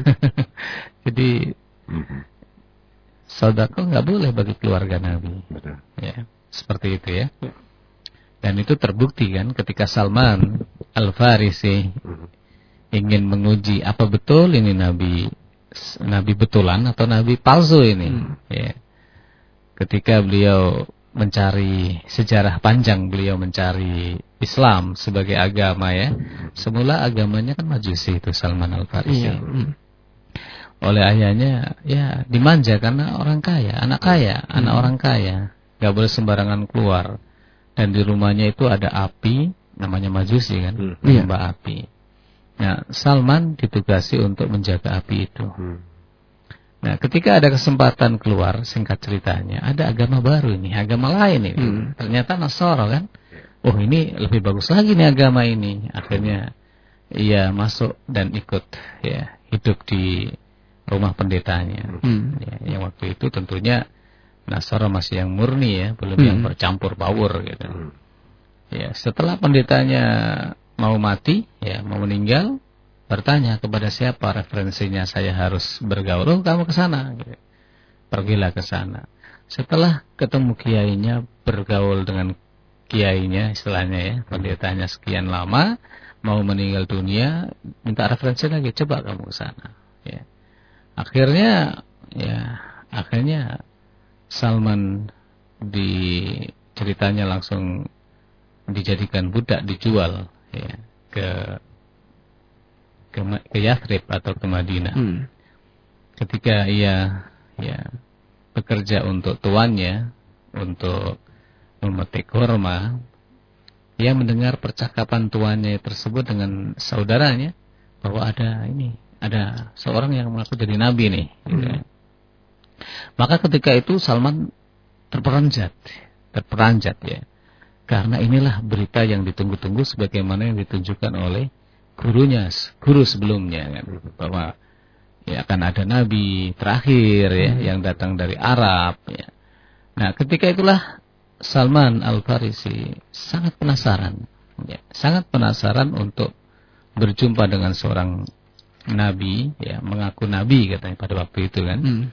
Jadi mm-hmm. sedekah nggak boleh bagi keluarga Nabi. Betul. Ya, seperti itu ya. Dan itu terbukti kan ketika Salman Al-Farisi ingin menguji apa betul ini nabi nabi betulan atau nabi palsu ini. Hmm. Ya. Ketika beliau mencari sejarah panjang, beliau mencari Islam sebagai agama ya. Semula agamanya kan Majusi itu Salman Al-Farisi. Iya. Hmm. Oleh ayahnya ya dimanja karena orang kaya, anak kaya, hmm. anak orang kaya, nggak boleh sembarangan keluar. Dan di rumahnya itu ada api, namanya Majusi kan, hmm. menyembah iya. api. Nah, Salman ditugasi untuk menjaga api itu. Hmm. Nah, ketika ada kesempatan keluar, singkat ceritanya, ada agama baru ini, agama lain ini. Hmm. Ternyata Nasara kan. Oh, ini lebih bagus lagi nih agama ini. Akhirnya ia masuk dan ikut ya, hidup di rumah pendetanya. Hmm. Ya, yang waktu itu tentunya Nasara masih yang murni ya, belum hmm. yang bercampur baur gitu. Hmm. Ya, setelah pendetanya mau mati, ya mau meninggal, bertanya kepada siapa referensinya saya harus bergaul. Oh, kamu ke sana. Gitu. Pergilah ke sana. Setelah ketemu kiainya, bergaul dengan kiainya, istilahnya ya, pendetanya sekian lama, mau meninggal dunia, minta referensi lagi, coba kamu ke sana. Ya. Akhirnya, ya, akhirnya Salman di ceritanya langsung dijadikan budak, dijual ya, ke ke, ke Yathrib atau ke Madinah. Hmm. Ketika ia ya bekerja untuk tuannya untuk memetik kurma, ia mendengar percakapan tuannya tersebut dengan saudaranya bahwa ada ini, ada seorang yang mengaku jadi nabi nih. Hmm. Gitu. Maka ketika itu Salman terperanjat, terperanjat ya. Karena inilah berita yang ditunggu-tunggu sebagaimana yang ditunjukkan oleh gurunya, guru sebelumnya kan, bahwa ya akan ada nabi terakhir ya hmm. yang datang dari Arab ya. Nah, ketika itulah Salman Al-Farisi sangat penasaran ya, sangat penasaran untuk berjumpa dengan seorang nabi ya, mengaku nabi katanya pada waktu itu kan. Hmm.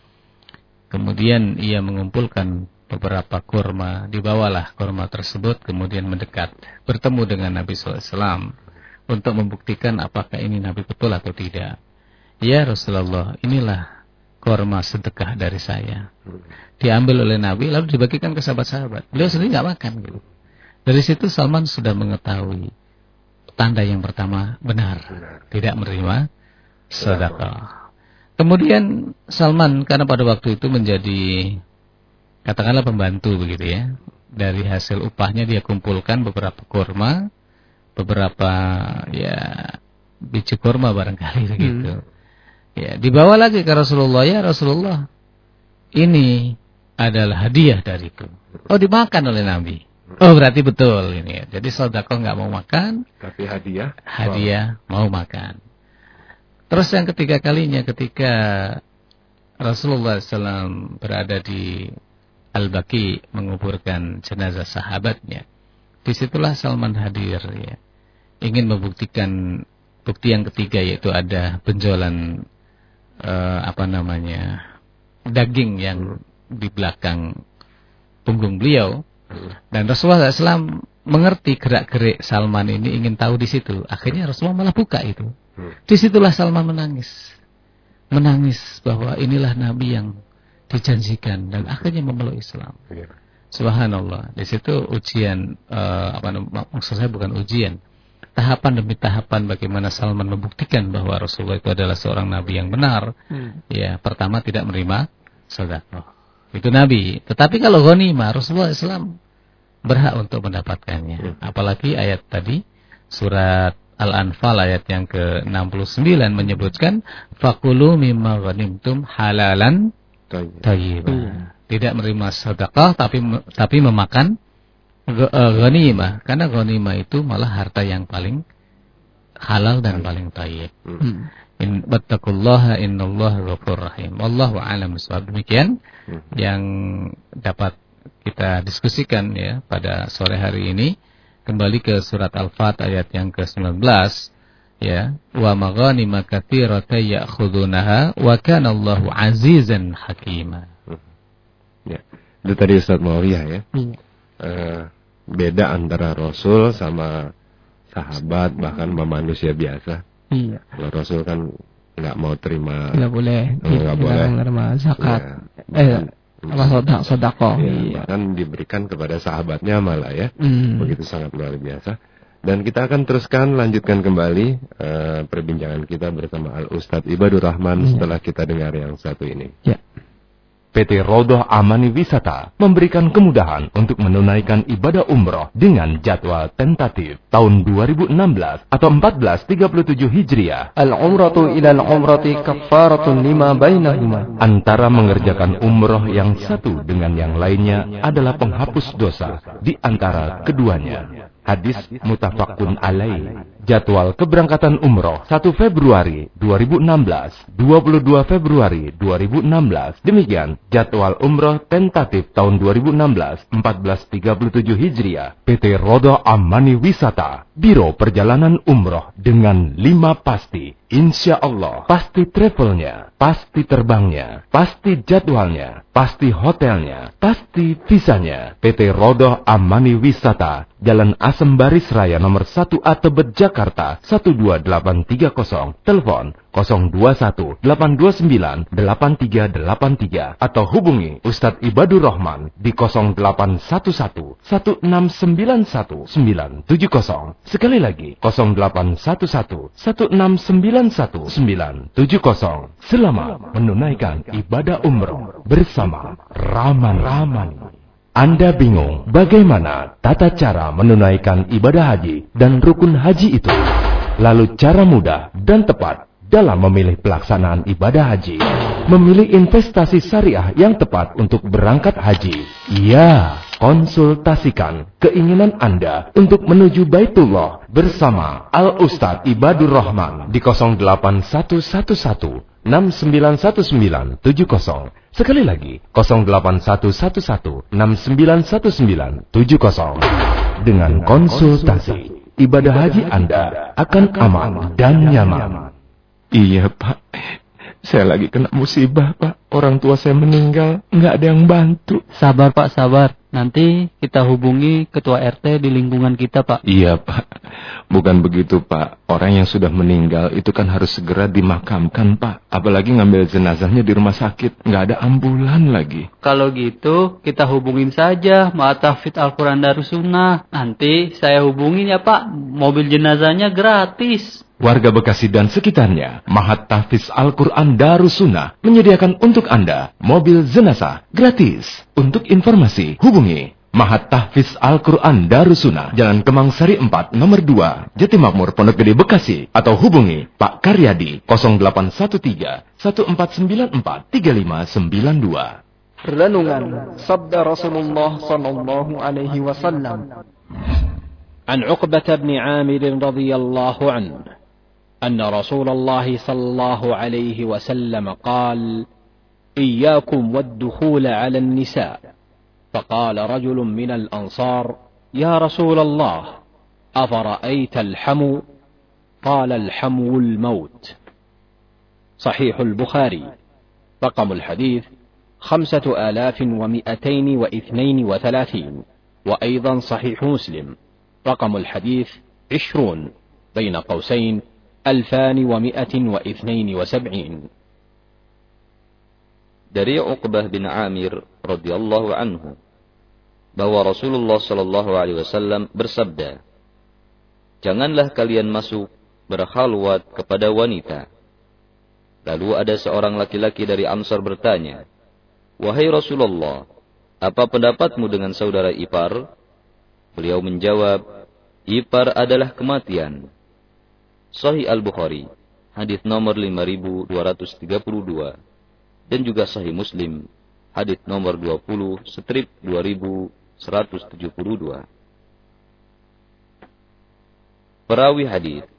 Kemudian ia mengumpulkan beberapa kurma, dibawalah kurma tersebut, kemudian mendekat, bertemu dengan Nabi shallallahu alaihi wasallam untuk membuktikan apakah ini Nabi betul atau tidak. Ya Rasulullah, inilah kurma sedekah dari saya. Diambil oleh Nabi, lalu dibagikan ke sahabat-sahabat. Beliau sendiri nggak makan. Gitu. Dari situ Salman sudah mengetahui tanda yang pertama benar, tidak menerima sedekah. Kemudian Salman karena pada waktu itu menjadi katakanlah pembantu begitu ya. Dari hasil upahnya dia kumpulkan beberapa kurma, beberapa ya biji kurma barangkali begitu. Hmm. Ya, dibawa lagi ke Rasulullah, ya Rasulullah. Ini adalah hadiah dariku. Oh, dimakan oleh Nabi. Oh, berarti betul ini ya. Jadi sedekah enggak mau makan, tapi hadiah hadiah mau, mau makan. Terus yang ketiga kalinya ketika Rasulullah shallallahu alaihi wasallam berada di Al-Baqi menguburkan jenazah sahabatnya, disitulah Salman hadir ya, ingin membuktikan bukti yang ketiga yaitu ada benjolan eh, apa namanya daging yang di belakang punggung beliau, dan Rasulullah shallallahu alaihi wasallam mengerti gerak-gerik Salman ini, ingin tahu di situ. Akhirnya Rasulullah malah buka itu. Disitulah Salman menangis, menangis bahwa inilah Nabi yang dijanjikan dan akhirnya memeluk Islam. Subhanallah. Di situ ujian, uh, apa maksud saya bukan ujian, tahapan demi tahapan bagaimana Salman membuktikan bahwa Rasulullah itu adalah seorang Nabi yang benar. Hmm. Ya, pertama tidak menerima sedekah. Itu Nabi. Tetapi kalau ghanimah, Rasulullah Islam berhak untuk mendapatkannya. Hmm. Apalagi ayat tadi surat Al-Anfal ayat yang ke enam puluh sembilan menyebutkan fakulu mimma ghanimtum halalan thayyiban. Hmm. Tidak menerima sedekah tapi tapi memakan ghanimah, karena ghanimah itu malah harta yang paling halal dan paling thayyib. Hmm. In wattaqullaha innallaha ghafurur rahim. Wallahu a'lam bishawab. Demikian hmm. yang dapat kita diskusikan ya pada sore hari ini. Kembali ke surat Al-Fat ayat yang ke sembilan belas ya, wa maghanima katsiratan ya'khudunaha wa kana Allahu 'azizan hakima. Ya. Itu tadi Ustaz Muawiyah ya. Hmm. Uh, beda antara Rasul sama sahabat, bahkan manusia biasa. Iya. Kalau Rasul kan nggak mau terima, nggak boleh, nggak boleh menerima zakat, ya, eh apa sodak sodako, ya, iya. bahkan diberikan kepada sahabatnya malah ya, hmm. begitu sangat luar biasa. Dan kita akan teruskan lanjutkan kembali uh, perbincangan kita bersama Al Ustadz Ibadur Rahman hmm. setelah kita dengar yang satu ini. Ya. P T Rodoh Amani Wisata memberikan kemudahan untuk menunaikan ibadah umroh dengan jadwal tentatif tahun dua ribu enam belas atau empat belas tiga puluh tujuh Hijriah. Al-umratu ila al-umrati kaffaratun lima bainahuma. Antara mengerjakan umroh yang satu dengan yang lainnya adalah penghapus dosa di antara keduanya. Hadis muttafaqun alaih. Jadwal keberangkatan umroh satu Februari dua ribu enam belas, dua puluh dua Februari dua ribu enam belas. Demikian jadwal umroh tentatif tahun dua ribu enam belas, empat belas tiga puluh tujuh Hijriah. P T Rodoh Amani Wisata, Biro Perjalanan Umroh dengan lima pasti. Insya Allah, pasti travelnya, pasti terbangnya, pasti jadwalnya, pasti hotelnya, pasti visanya. P T Rodoh Amani Wisata, Jalan Asem Baris Raya nomor satu A Tebet, Jakarta, satu dua delapan tiga nol. Telepon nol dua satu delapan dua sembilan delapan tiga delapan tiga atau hubungi Ustadz Ibadur Rahman di nol delapan satu satu satu enam sembilan satu sembilan tujuh nol. Sekali lagi nol delapan satu satu satu enam sembilan satu sembilan tujuh nol. Selamat menunaikan ibadah umroh bersama Rahman Rahmani. Anda bingung bagaimana tata cara menunaikan ibadah haji dan rukun haji itu? Lalu cara mudah dan tepat dalam memilih pelaksanaan ibadah haji, memilih investasi syariah yang tepat untuk berangkat haji. Ya, konsultasikan keinginan Anda untuk menuju Baitullah bersama Al Ustadz Ibadur Rahman di nol delapan satu satu satu enam sembilan satu sembilan tujuh nol. Sekali lagi nol delapan satu satu satu enam sembilan satu sembilan tujuh nol. Dengan konsultasi, ibadah haji Anda akan aman dan nyaman. Iya Pak, saya lagi kena musibah Pak. Orang tua saya meninggal, nggak ada yang bantu. Sabar Pak, sabar. Nanti kita hubungi ketua R T di lingkungan kita Pak. Iya Pak, bukan begitu Pak. Orang yang sudah meninggal itu kan harus segera dimakamkan Pak. Apalagi ngambil jenazahnya di rumah sakit, nggak ada ambulan lagi. Kalau gitu kita hubungin saja Ma'atahfidz Al-Quran Darussunnah. Nanti saya hubungin ya Pak, mobil jenazahnya gratis. Warga Bekasi dan sekitarnya, Mahat Tahfidz Al-Quran Darussunnah menyediakan untuk Anda mobil jenazah gratis. Untuk informasi, hubungi Mahat Tahfidz Al-Quran Darussunnah, Jalan Kemang Sari empat, nomor dua, Jatimakmur, Pondok Gede, Bekasi. Atau hubungi Pak Karyadi nol delapan satu tiga satu empat sembilan empat tiga lima sembilan dua. Renungan Sabda Rasulullah sallallahu alaihi wasallam. An Uqbah bin Amir radhiyallahu anhu أن رسول الله صلى الله عليه وسلم قال: إياكم والدخول على النساء. فقال رجل من الأنصار: يا رسول الله، أفرأيت الحمو؟ قال: الحمو الموت. صحيح البخاري، رقم الحديث خمسة آلاف ومئتين واثنين وثلاثين. وأيضا صحيح مسلم، رقم الحديث عشرون بين قوسين ألفان ومئة واثنين وسبعين. Dari Uqbah bin Amir radhiyallahu anhu bahwa Rasulullah sallallahu alaihi wasallam bersabda, "Janganlah kalian masuk berkhalwat kepada wanita." Lalu ada seorang laki-laki dari Ansar bertanya, "Wahai Rasulullah, apa pendapatmu dengan saudara ipar?" Beliau menjawab, "Ipar adalah kematian." Sahih Al-Bukhari, hadis nomor lima ribu dua ratus tiga puluh dua, dan juga Sahih Muslim, hadis nomor dua puluh strip dua ribu seratus tujuh puluh dua. Perawi hadis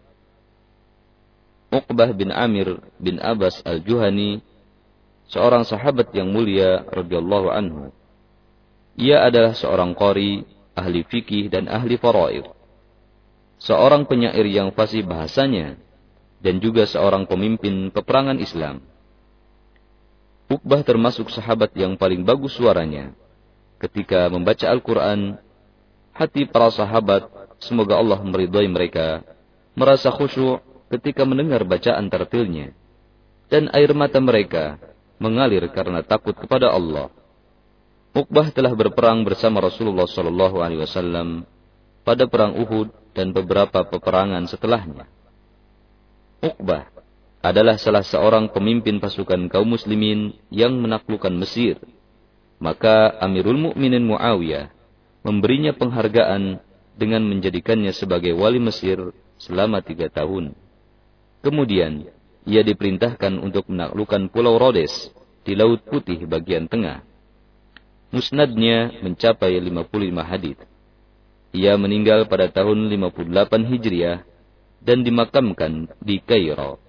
Uqbah bin Amir bin Abbas Al-Juhani, seorang sahabat yang mulia radhiyallahu anhu. Ia adalah seorang qari, ahli fikih dan ahli faraid. Seorang penyair yang fasih bahasanya, dan juga seorang pemimpin peperangan Islam. Uqbah termasuk sahabat yang paling bagus suaranya. Ketika membaca Al-Quran, hati para sahabat, semoga Allah meridhai mereka, merasa khusyuk ketika mendengar bacaan tartilnya, dan air mata mereka mengalir karena takut kepada Allah. Uqbah telah berperang bersama Rasulullah shallallahu alaihi wasallam pada perang Uhud dan beberapa peperangan setelahnya. Uqbah adalah salah seorang pemimpin pasukan kaum muslimin yang menaklukkan Mesir. Maka Amirul Mukminin Muawiyah memberinya penghargaan dengan menjadikannya sebagai wali Mesir selama tiga tahun. Kemudian ia diperintahkan untuk menaklukkan Pulau Rhodes di Laut Putih bagian tengah. Musnadnya mencapai lima puluh lima hadits. Ia meninggal pada tahun lima puluh delapan Hijriah dan dimakamkan di Kairo.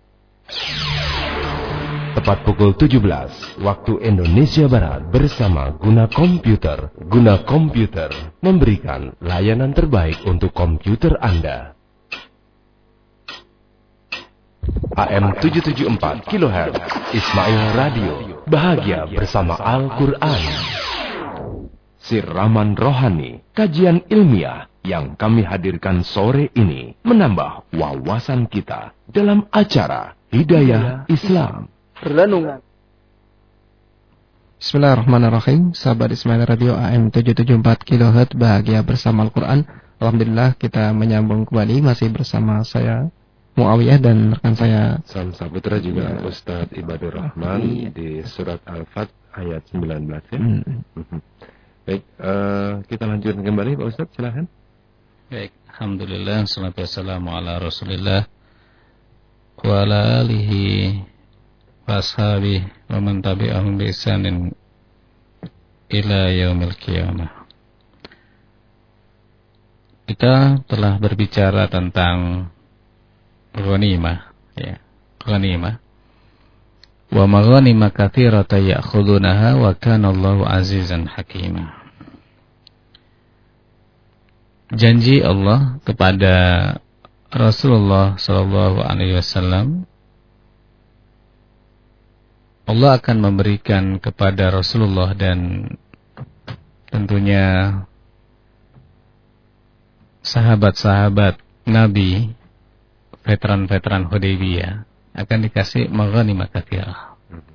Tepat pukul tujuh belas waktu Indonesia Barat bersama Guna Komputer. Guna Komputer memberikan layanan terbaik untuk komputer Anda. A M tujuh tujuh empat kilohertz Ismail Radio, bahagia bersama Al-Quran. Siraman rohani, kajian ilmiah yang kami hadirkan sore ini menambah wawasan kita dalam acara Hidayah Islam. Renungan. Bismillahirrahmanirrahim. Sahabat Ismail Radio A M tujuh tujuh empat kilohertz, bahagia bersama Al-Quran. Alhamdulillah kita menyambung kembali masih bersama saya Muawiyah dan rekan saya Sam Saputra juga ya. Ustadz Ibadur Rahman ya. Di surat Al-Fat ayat sembilan belas ya. Hmm. Baik, uh, kita lanjutkan kembali Pak Ustadz, silahkan. Baik, alhamdulillah, salatu wassalamu ala Rasulillah wa ala alihi wa ashabihi wa man tabi'ahum bi ihsanin ila yaumil qiyamah. Kita telah berbicara tentang ghanimah, ya, ghanimah. Wa maghanima katsiratan ya'khudunaha wa kana Allahu 'azizan hakima. Janji Allah kepada Rasulullah sallallahu alaihi wasallam, Allah akan memberikan kepada Rasulullah dan tentunya sahabat-sahabat Nabi, veteran-veteran Hudaybiyah, akan dikasih maghanimah katsirah.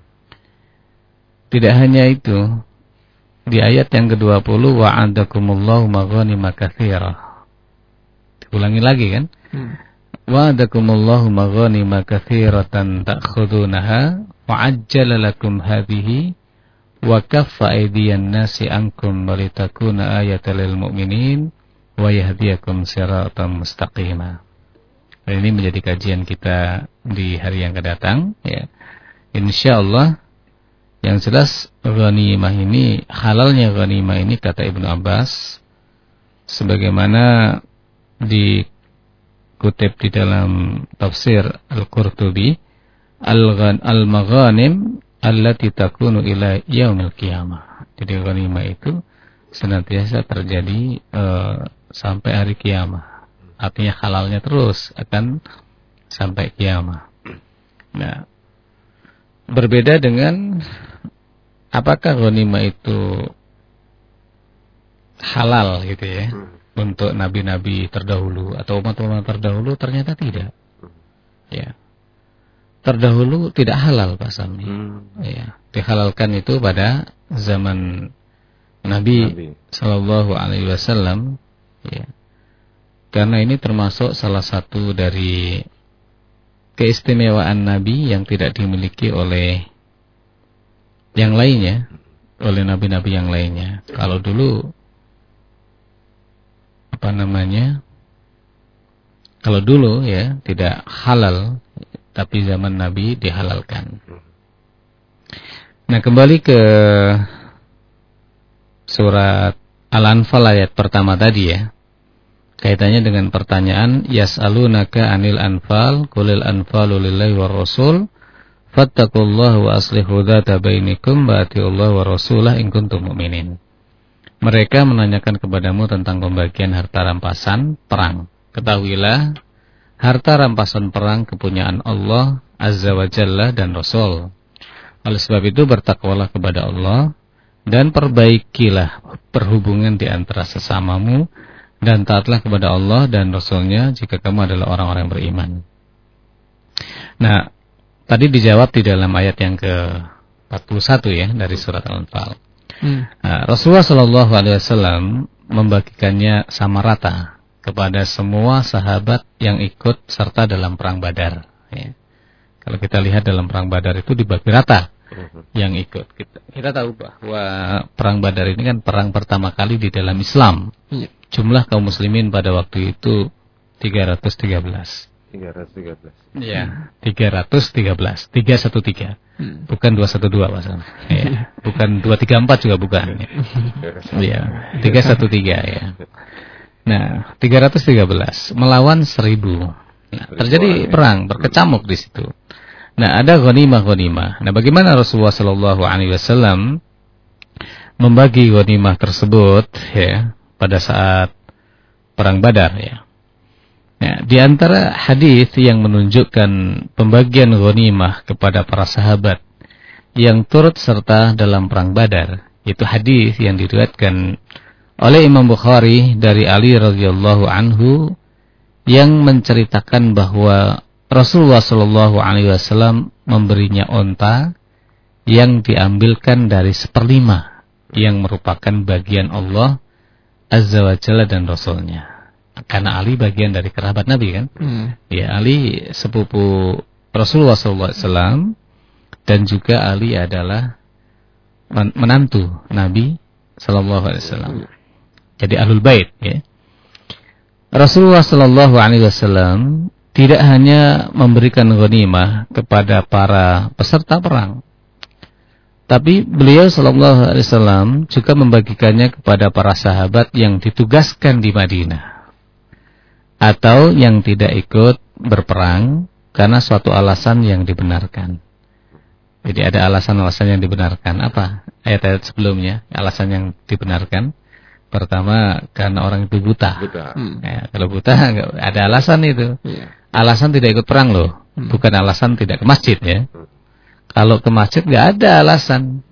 Tidak hanya itu, di ayat yang kedua puluh, wa'adakumullahu maghanimah katsirah. Diulangi lagi kan? Hmm. Wa'adakumullahu maghanimah katsiratan ta'khudunaha wa'ajjala lakum hadhihi wa kaffa aydiyan nasi ankum wa litakuna ayatan lil mu'minin wa yahdiyakum siratan mustaqima. Dan ini menjadi kajian kita di hari yang akan datang, ya. Insyaallah. Yang jelas ghanimah ini, halalnya ghanimah ini kata Ibnu Abbas, sebagaimana dikutip di dalam tafsir Al-Qurtubi, al-maghanim allati takunu ila yaumil qiyamah. Jadi ghanimah itu senantiasa terjadi uh, sampai hari kiamat. Artinya halalnya terus akan sampai kiamat. Nah, berbeda dengan apakah ghanimah itu halal gitu ya, hmm. untuk nabi-nabi terdahulu atau umat-umat terdahulu? Ternyata tidak. Ya. Terdahulu tidak halal Pak Sami. Hmm. Ya, dihalalkan itu pada zaman Nabi, Nabi. Sallallahu alaihi wasallam, ya. Karena ini termasuk salah satu dari keistimewaan Nabi yang tidak dimiliki oleh yang lainnya, oleh nabi-nabi yang lainnya. Kalau dulu apa namanya? Kalau dulu ya tidak halal, tapi zaman Nabi dihalalkan. Nah, kembali ke surat Al-Anfal ayat pertama tadi ya. Kaitannya dengan pertanyaan yas'alunaka 'anil anfal qulil anfalu lillahi war rasul fattaqullaha wa aslihu dzata bainakum wa atiullaha wa rasulahu in kuntum mu'minin. Mereka menanyakan kepadamu tentang pembagian harta rampasan perang. Ketahuilah, harta rampasan perang kepunyaan Allah Azza wa Jalla dan Rasul. Oleh sebab itu bertakwalah kepada Allah dan perbaikilah perhubungan di antara sesamamu, dan taatlah kepada Allah dan Rasul-Nya jika kamu adalah orang-orang yang beriman. Nah, tadi dijawab di dalam ayat yang ke empat puluh satu ya dari surat Al-Anfal. Hmm. Nah, Rasulullah Shallallahu Alaihi Wasallam membagikannya sama rata kepada semua sahabat yang ikut serta dalam perang Badar. Ya. Kalau kita lihat dalam perang Badar itu dibagi rata yang ikut. Kita, kita tahu bahwa perang Badar ini kan perang pertama kali di dalam Islam. Ya. Jumlah kaum muslimin pada waktu itu tiga ratus tiga belas. tiga ratus tiga belas. Ya, tiga ratus tiga belas. tiga satu tiga. Hmm. Bukan dua satu dua Mas. Ya. Bukan dua tiga empat juga bukan. Iya, tiga satu tiga ya. Nah, tiga ratus tiga belas melawan seribu. Nah, terjadi perang, berkecamuk di situ. Nah, ada ghanimah-ghanimah. Nah, bagaimana Rasulullah sallallahu alaihi wasallam membagi ghanimah tersebut ya pada saat perang Badar ya. Nah, di antara hadis yang menunjukkan pembagian ghanimah kepada para sahabat yang turut serta dalam perang Badar, itu hadis yang diriwayatkan oleh Imam Bukhari dari Ali radhiyallahu anhu yang menceritakan bahwa Rasulullah sallallahu alaihi wasallam memberinya onta yang diambilkan dari seperlima yang merupakan bagian Allah Azza wa Jalla dan Rasul-Nya. Karena Ali bagian dari kerabat Nabi kan, hmm. ya Ali sepupu Rasulullah sallallahu alaihi wasallam dan juga Ali adalah menantu Nabi sallallahu alaihi wasallam. Jadi ahlul bait ya. Rasulullah sallallahu alaihi wasallam tidak hanya memberikan ghanimah kepada para peserta perang, tapi beliau sallallahu alaihi wasallam juga membagikannya kepada para sahabat yang ditugaskan di Madinah atau yang tidak ikut berperang karena suatu alasan yang dibenarkan. Jadi ada alasan-alasan yang dibenarkan. Apa? Ayat-ayat sebelumnya, alasan yang dibenarkan. Pertama, karena orang itu buta. buta. Hmm. Ya, kalau buta enggak ada alasan itu. Yeah. Alasan tidak ikut perang loh, hmm. bukan alasan tidak ke masjid ya. Hmm. Kalau ke masjid enggak ada alasan.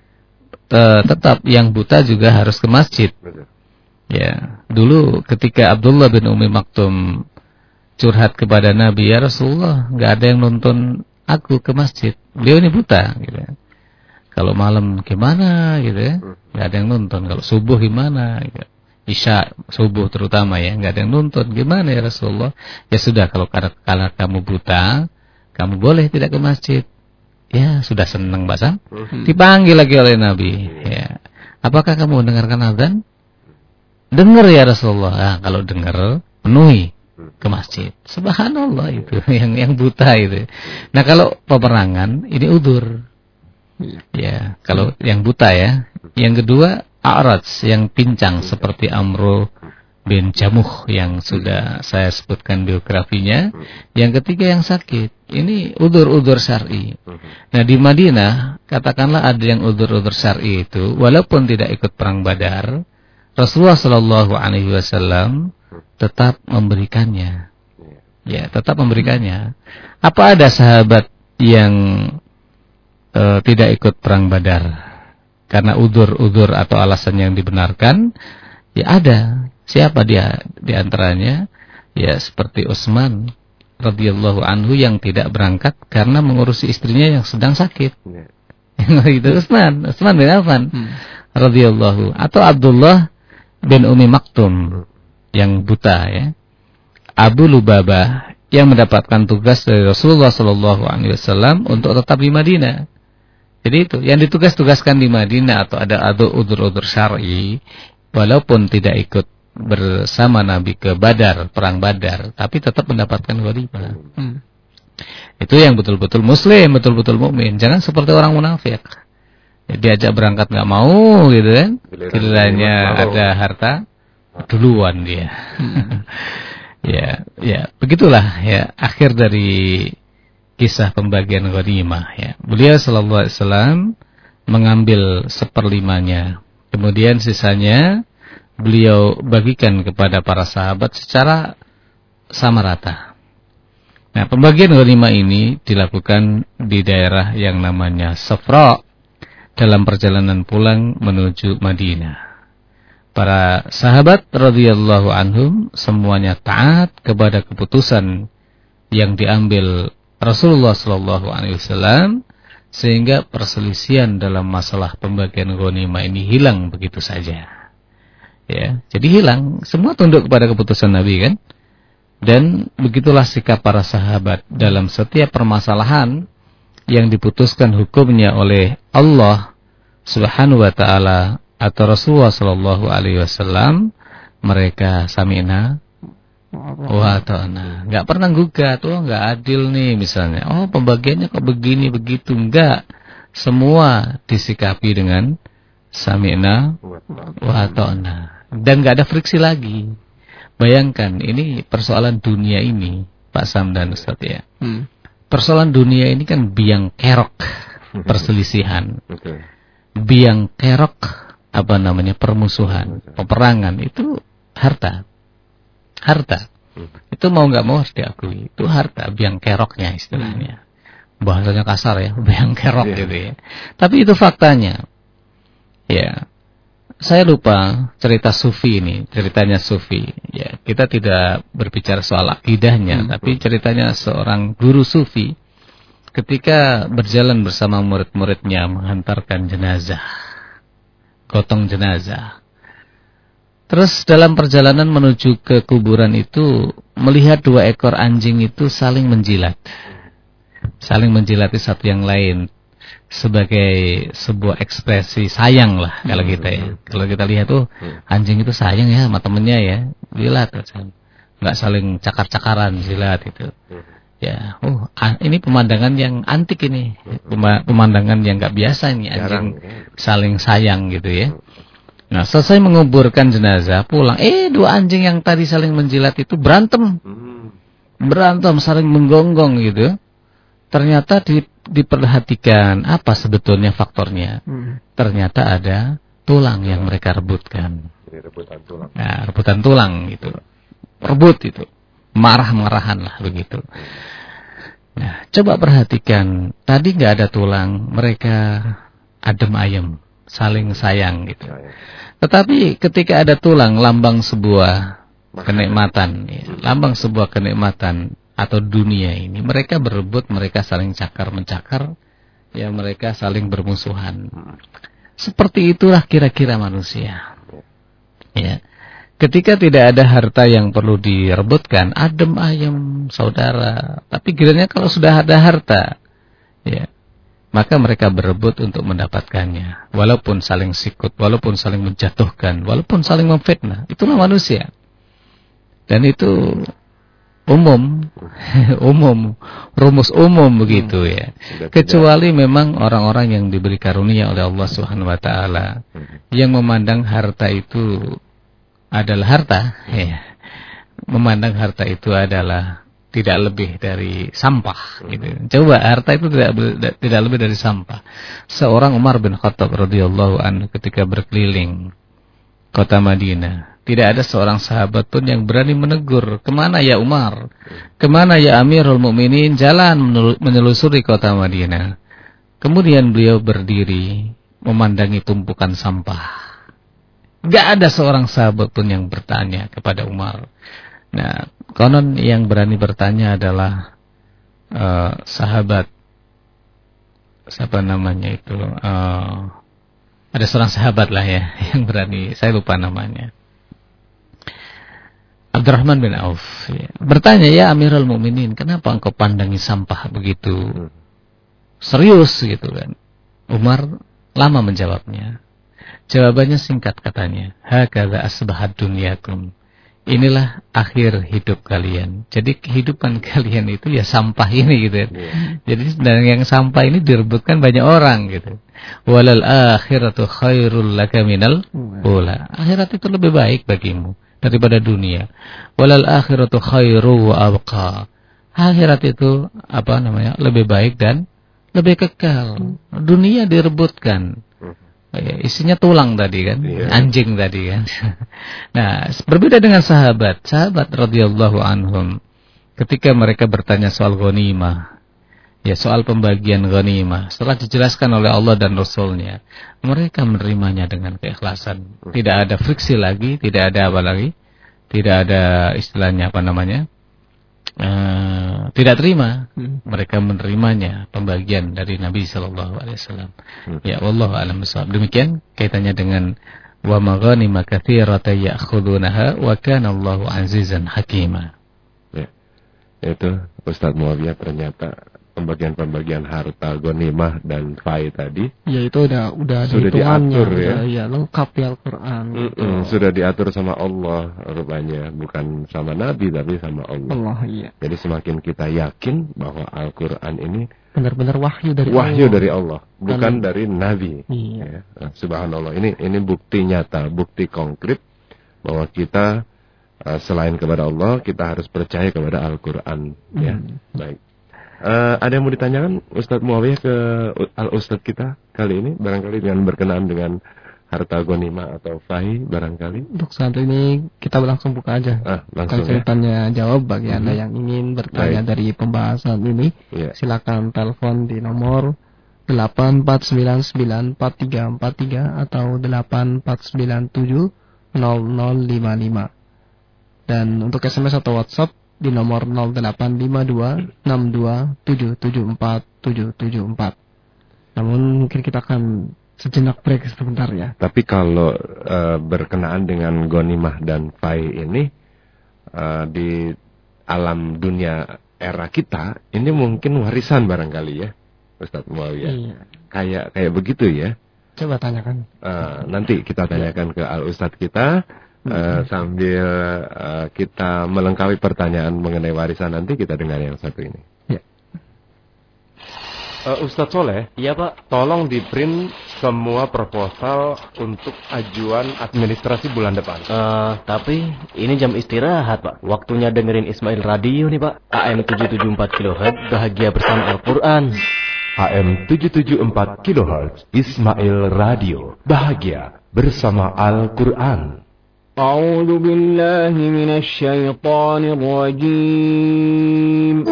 Tetap yang buta juga harus ke masjid. Betul. Ya, dulu ketika Abdullah bin Umi Maktum curhat kepada Nabi, ya Rasulullah, nggak ada yang nonton aku ke masjid. Beliau ini buta, gitu. Kalau malam gimana, gitu ya, nggak ada yang nonton. Kalau subuh gimana, gitu. Isya subuh terutama ya, nggak ada yang nonton. Gimana ya Rasulullah? Ya sudah, kalau karena, karena kamu buta, kamu boleh tidak ke masjid. Ya sudah senang Mbak Sam. Dipanggil lagi oleh Nabi. Ya, apakah kamu mendengarkan azan? Dengar ya Rasulullah. Nah, kalau dengar penuhi ke masjid. Subhanallah itu yang yang buta itu. Nah, kalau peperangan ini udzur. Ya, kalau yang buta ya. Yang kedua a'raj yang pincang seperti Amr bin Jamuh yang sudah saya sebutkan biografinya. Yang ketiga yang sakit. Ini udzur-udzur syar'i. Nah, di Madinah katakanlah ada yang udzur-udzur syar'i itu walaupun tidak ikut perang Badar, Rasulullah Shallallahu Alaihi Wasallam tetap memberikannya, ya tetap memberikannya. Apa ada sahabat yang e, tidak ikut perang Badar karena udzur-udzur atau alasan yang dibenarkan? Ya ada. Siapa dia di antaranya? Ya seperti Utsman radhiyallahu anhu yang tidak berangkat karena mengurusi istrinya yang sedang sakit. Itu Utsman, Utsman bin Affan hmm. radhiyallahu, atau Abdullah bin Umi Maktum yang buta ya. Abu Lubabah yang mendapatkan tugas dari Rasulullah sallallahu alaihi wasallam untuk tetap di Madinah. Jadi itu yang ditugas-tugaskan di Madinah atau ada udzur-udzur syar'i walaupun tidak ikut bersama Nabi ke Badar, perang Badar, tapi tetap mendapatkan ghanimah. Hmm. Itu yang betul-betul muslim, betul-betul mukmin. Jangan seperti orang munafik. Diajak berangkat nggak mau gitu kan, kiranya ada harta duluan dia. Hmm. ya, ya begitulah ya akhir dari kisah pembagian ghanimah ya. Beliau sallallahu alaihi wasallam mengambil seperlimanya, kemudian sisanya beliau bagikan kepada para sahabat secara sama rata. Nah, pembagian ghanimah ini dilakukan di daerah yang namanya Safra. dalam perjalanan pulang menuju Madinah. Para sahabat radhiyallahu anhum semuanya taat kepada keputusan yang diambil Rasulullah sallallahu alaihi wasallam, sehingga perselisihan dalam masalah pembagian ghanimah ini hilang begitu saja. Ya, jadi hilang, semua tunduk kepada keputusan Nabi kan? Dan begitulah sikap para sahabat dalam setiap permasalahan yang diputuskan hukumnya oleh Allah Subhanahu wa taala atau Rasulullah sallallahu alaihi wasallam, mereka sami'na wa ta'na. Enggak pernah gugat, oh enggak adil nih misalnya. Oh, pembagiannya kok begini begitu, enggak. Semua disikapi dengan sami'na wa ta'na. Dan enggak ada friksi lagi. Bayangkan, ini persoalan dunia ini, Pak Sam dan Ustaz ya. Hmm. Persoalan dunia ini kan biang kerok perselisihan. Biang kerok apa namanya permusuhan, peperangan, itu harta. Harta. Itu mau nggak mau harus diakui. Itu harta, biang keroknya istilahnya. Bahasanya kasar ya, biang kerok yeah. gitu ya. Tapi itu faktanya. Ya. Saya lupa cerita sufi ini, ceritanya sufi. Ya, kita tidak berbicara soal akidahnya, hmm. tapi ceritanya seorang guru sufi ketika berjalan bersama murid-muridnya menghantarkan jenazah. Gotong jenazah. Terus dalam perjalanan menuju ke kuburan itu melihat dua ekor anjing itu saling menjilat. Saling menjilati satu yang lain sebagai sebuah ekspresi sayang lah kalau kita ya. Kalau kita lihat tuh anjing itu sayang ya sama temennya ya, jilat. Enggak saling cakar-cakaran jilat itu. Ya, oh ini pemandangan yang antik ini, pemandangan yang nggak biasa ini, anjing saling sayang gitu ya. Nah, selesai menguburkan jenazah pulang, eh dua anjing yang tadi saling menjilat itu berantem, berantem saling menggonggong gitu. Ternyata di, diperhatikan apa sebetulnya faktornya. Ternyata ada tulang yang mereka rebutkan. Rebutan tulang. Nah, rebutan tulang gitu, rebut itu. Marah-marahan lah begitu. Nah, coba perhatikan, tadi nggak ada tulang, mereka adem ayem, saling sayang gitu. Tetapi ketika ada tulang, lambang sebuah kenikmatan, ya, lambang sebuah kenikmatan atau dunia ini, mereka berebut, mereka saling cakar mencakar, ya mereka saling bermusuhan. Seperti itulah kira-kira manusia. Ya. Ketika tidak ada harta yang perlu direbutkan, adem ayem saudara. Tapi kiranya kalau sudah ada harta, ya, maka mereka berebut untuk mendapatkannya. Walaupun saling sikut, walaupun saling menjatuhkan, walaupun saling memfitnah. Itulah manusia. Dan itu umum, umum, rumus umum begitu ya. Kecuali memang orang-orang yang diberi karunia oleh Allah Subhanahu wa taala yang memandang harta itu adalah harta, ya. Memandang harta itu adalah tidak lebih dari sampah gitu. Coba harta itu tidak tidak lebih dari sampah. Seorang Umar bin Khattab radhiyallahu anhu ketika berkeliling kota Madinah, tidak ada seorang sahabat pun yang berani menegur, "Kemana ya Umar? Kemana ya Amirul Mukminin? Jalan menelusuri kota Madinah." Kemudian beliau berdiri memandangi tumpukan sampah. Gak ada seorang sahabat pun yang bertanya kepada Umar. Nah, konon yang berani bertanya adalah uh, sahabat, siapa namanya itu? Uh, ada seorang sahabat lah ya yang berani. Saya lupa namanya. Abdurrahman bin Auf. Ya. Bertanya, ya Amirul Mukminin, kenapa engkau pandangi sampah begitu serius gitu kan? Umar lama menjawabnya. Jawabannya singkat katanya, hakadza asbahat dunyakum. Inilah akhir hidup kalian. Jadi kehidupan kalian itu ya sampah ini gitu. Yeah. Jadi dan yang sampah ini direbutkan banyak orang gitu. Walal akhiratu khairul laka minal ula. Akhirat itu lebih baik bagimu daripada dunia. Walal akhiratu khairu wa abqa. Akhirat itu apa namanya? Lebih baik dan lebih kekal. Dunia direbutkan. Ya, isinya tulang tadi kan, yeah. Anjing tadi kan. Nah, berbeda dengan sahabat, sahabat radhiyallahu anhum, ketika mereka bertanya soal ghanimah, ya soal pembagian ghanimah, setelah dijelaskan oleh Allah dan Rasulnya, mereka menerimanya dengan keikhlasan. Tidak ada friksi lagi, tidak ada apa lagi, tidak ada istilahnya apa namanya, uh, tidak terima. Mereka menerimanya pembagian dari Nabi Shallallahu Alaihi Wasallam. Ya Allah alam bisawab. Demikian kaitannya dengan wa maghanima katsiratan ya'khudunaha wa kana Allahu azizan hakima. Ya. Itu Ustaz Muawiyah, ternyata pembagian-pembagian harta ghanimah dan fai tadi, ya itu udah udah sudah diatur ya. Ya lengkap di Al-Qur'an. Gitu. Sudah diatur sama Allah rupanya, bukan sama Nabi tapi sama Allah. Allah, iya. Jadi semakin kita yakin bahwa Al-Qur'an ini benar-benar wahyu dari wahyu Allah. dari Allah, bukan Dan, dari Nabi. Iya. Ya. Nah, subhanallah, ini ini bukti nyata, bukti konkret bahwa kita uh, selain kepada Allah, kita harus percaya kepada Al-Qur'an. Hmm. Ya, baik. Uh, ada yang mau ditanyakan Ustadz Muawiyah ke Al-Ustadz kita kali ini, barangkali dengan berkenaan dengan harta ghanimah atau fai barangkali? Untuk saat ini kita langsung buka aja. Ah, langsung Kalau ya. tanya jawab bagi Anda mm-hmm. yang ingin bertanya Baik. dari pembahasan ini, yeah. silakan telepon di nomor delapan empat sembilan sembilan empat tiga empat tiga atau delapan empat sembilan tujuh nol nol lima lima. Dan untuk S M S atau WhatsApp di nomor nol delapan lima dua enam dua tujuh tujuh empat tujuh tujuh empat. Namun mungkin kita akan sejenak break sebentar ya. Tapi kalau uh, berkenaan dengan ghanimah dan fai ini uh, di alam dunia era kita, ini mungkin warisan barangkali ya, Ustadz Muawiyah. Iya. Kayak kayak begitu ya. Coba tanyakan. Uh, nanti kita tanyakan ke Al Ustadz kita. Uh, sambil uh, kita melengkapi pertanyaan mengenai warisan, nanti kita dengar yang satu ini. Ya. Uh, Ustadz Soleh, iya Pak. Tolong di print semua proposal untuk ajuan administrasi bulan depan. Uh, tapi ini jam istirahat Pak. Waktunya dengerin Ismail Radio nih Pak. A M tujuh tujuh empat kilohertz, bahagia bersama Al-Quran. A M tujuh tujuh empat kilohertz, Ismail Radio, bahagia bersama Al-Quran. أعوذ بالله من الشيطان الرجيم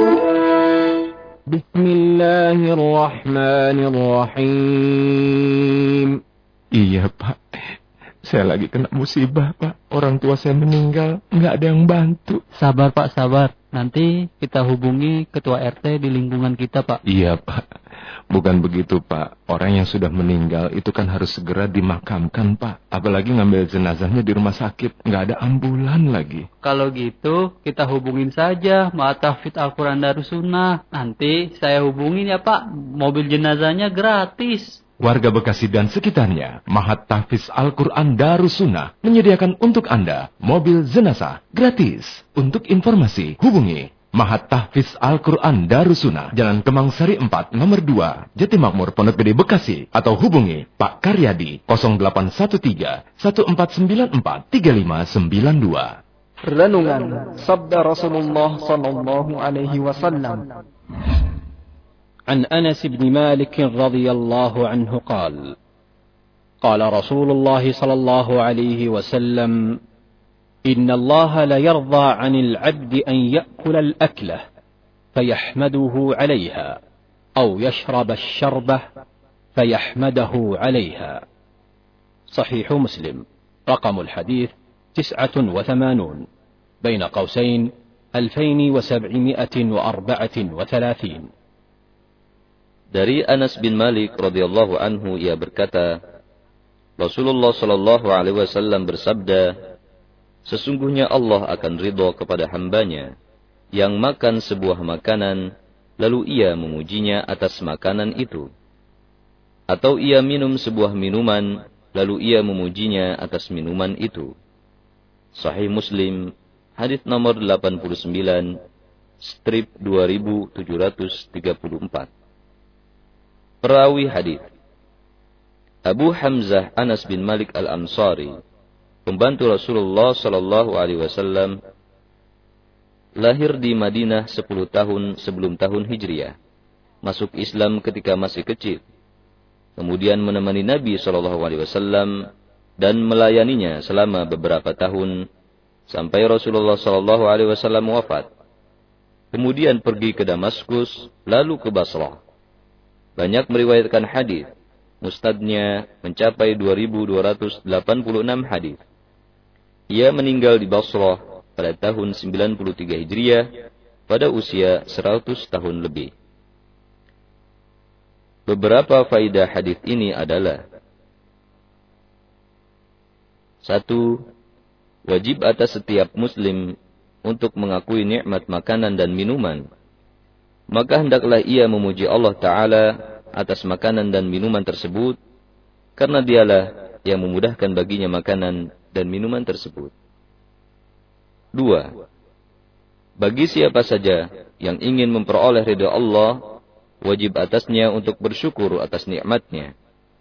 بسم الله الرحمن الرحيم. Iya Pak, saya lagi kena musibah Pak. Orang tua saya meninggal, nggak ada yang bantu. Sabar Pak, sabar. Nanti kita hubungi ketua R T di lingkungan kita Pak. Iya Pak. Bukan begitu Pak, orang yang sudah meninggal itu kan harus segera dimakamkan Pak. Apalagi ngambil jenazahnya di rumah sakit, nggak ada ambulan lagi. Kalau gitu kita hubungin saja Mahat Tahfidz Al-Quran Darussunnah. Nanti saya hubungin ya Pak, mobil jenazahnya gratis. Warga Bekasi dan sekitarnya, Mahat Tahfidz Al-Quran Darussunnah menyediakan untuk Anda mobil jenazah gratis. Untuk informasi hubungi Mahat Tahfidz Al-Quran Darussunnah, Jalan Kemang Sari empat, nomor dua, Jatimakmur, Pondok Gede, Bekasi. Atau hubungi Pak Karyadi nol delapan satu tiga satu empat sembilan empat tiga lima sembilan dua. Renungan Sabda Rasulullah Sallallahu Alaihi Wasallam. عن أنس بن مالك رضي الله عنه قال قال رسول الله صلى الله عليه وسلم إن الله لا يرضى عن العبد أن يأكل الأكلة فيحمده عليها أو يشرب الشربة فيحمده عليها. صحيح مسلم. رقم الحديث تسعة وثمانون بين قوسين ألفين وسبعمائة وأربعة وثلاثين. Dari Anas bin Malik radhiyallahu anhu, ia berkata, Rasulullah sallallahu alaihi wasallam bersabda, sesungguhnya Allah akan ridha kepada hambanya yang makan sebuah makanan, lalu ia memujinya atas makanan itu. Atau ia minum sebuah minuman, lalu ia memujinya atas minuman itu. Sahih Muslim, hadis nomor delapan puluh sembilan, strip dua ribu tujuh ratus tiga puluh empat. Perawi hadis Abu Hamzah Anas bin Malik Al-Ansari, pembantu Rasulullah sallallahu alaihi wasallam, lahir di Madinah sepuluh tahun sebelum tahun Hijriah. Masuk Islam ketika masih kecil. Kemudian menemani Nabi sallallahu alaihi wasallam dan melayaninya selama beberapa tahun sampai Rasulullah sallallahu alaihi wasallam wafat. kemudian pergi ke Damaskus, lalu ke Basrah. Banyak meriwayatkan hadis. Musnadnya mencapai dua ribu dua ratus delapan puluh enam hadis. Ia meninggal di Basrah pada tahun sembilan puluh tiga Hijriah pada usia seratus tahun lebih. Beberapa faidah hadis ini adalah: satu, wajib atas setiap muslim untuk mengakui nikmat makanan dan minuman. Maka hendaklah ia memuji Allah Ta'ala atas makanan dan minuman tersebut, karena dialah yang memudahkan baginya makanan dan minuman tersebut. Dua, bagi siapa saja yang ingin memperoleh ridha Allah, wajib atasnya untuk bersyukur atas nikmatnya.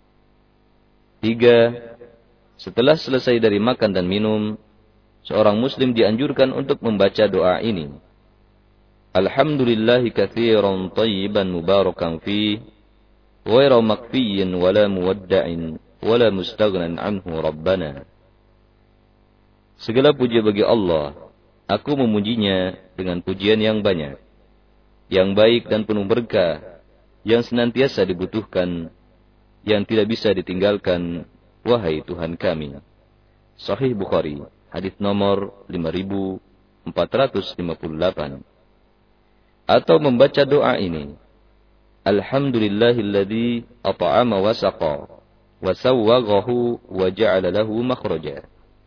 Tiga, setelah selesai dari makan dan minum, seorang muslim dianjurkan untuk membaca doa ini. Alhamdulillahi katsiran tayyiban mubarakan fih, ghairu makfiyin wala muwadda'in wala mustaghnan anhu rabbana. Segala puji bagi Allah, aku memujinya dengan pujian yang banyak, yang baik dan penuh berkah, yang senantiasa dibutuhkan, yang tidak bisa ditinggalkan, wahai Tuhan kami. Sahih Bukhari, hadis nomor lima ribu empat ratus lima puluh delapan. Atau membaca doa ini, Alhamdulillahilladzi at'ama wa saqa wa sawwaghahu wa ja'ala lahu makhraja.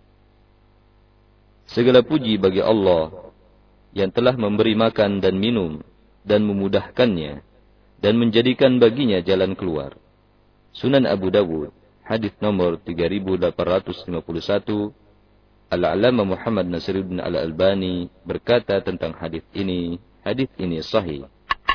Segala puji bagi Allah yang telah memberi makan dan minum dan memudahkannya dan menjadikan baginya jalan keluar. Sunan Abu Dawud, hadis nomor tiga ribu delapan ratus lima puluh satu. Al-Alama Muhammad Nasiruddin Al-Albani berkata tentang hadis ini, hadis ini sahih.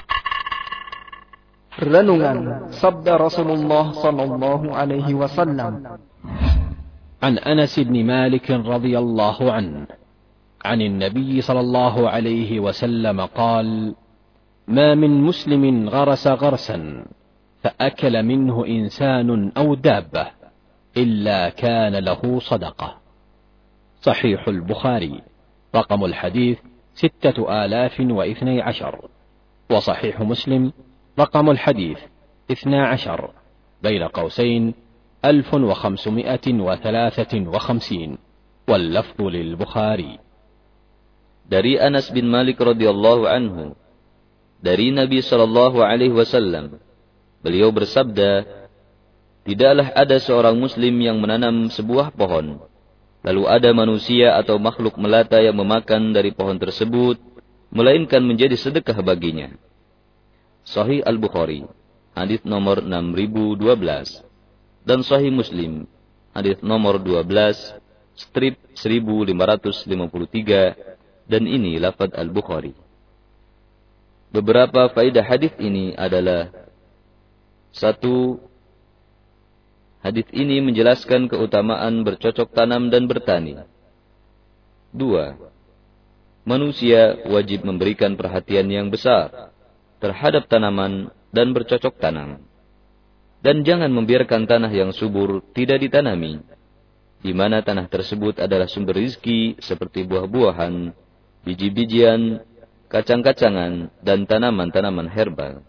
Renungan sabda Rasulullah sallallahu alaihi wasallam. عن أنس بن مالك رضي الله عنه عن النبي صلى الله عليه وسلم قال: ما من مسلم غرس غرسا فأكل منه إنسان أو دابة إلا كان له صدقة. صحيح البخاري، رقم الحديث ستة آلاف واثني عشر، وصحيح مسلم رقم الحديث اثنا عشر بين قوسين ألف وخمسمائة وثلاثة وخمسين، واللفظ للبخاري. Dari Anas bin Malik radhiyallahu anhu, dari Nabi sallallahu alaihi wasallam, beliau bersabda, tidaklah ada seorang muslim yang menanam sebuah pohon, lalu ada manusia atau makhluk melata yang memakan dari pohon tersebut, melainkan menjadi sedekah baginya. Sahih Al-Bukhari, hadis nomor enam ribu dua belas. Dan Sahih Muslim, hadis nomor dua belas, strip seribu lima ratus lima puluh tiga, dan ini lafaz Al-Bukhari. Beberapa faedah hadis ini adalah: satu, hadis ini menjelaskan keutamaan bercocok tanam dan bertani. Dua, manusia wajib memberikan perhatian yang besar terhadap tanaman dan bercocok tanam. Dan jangan membiarkan tanah yang subur tidak ditanami, di mana tanah tersebut adalah sumber rizki seperti buah-buahan, biji-bijian, kacang-kacangan, dan tanaman-tanaman herbal.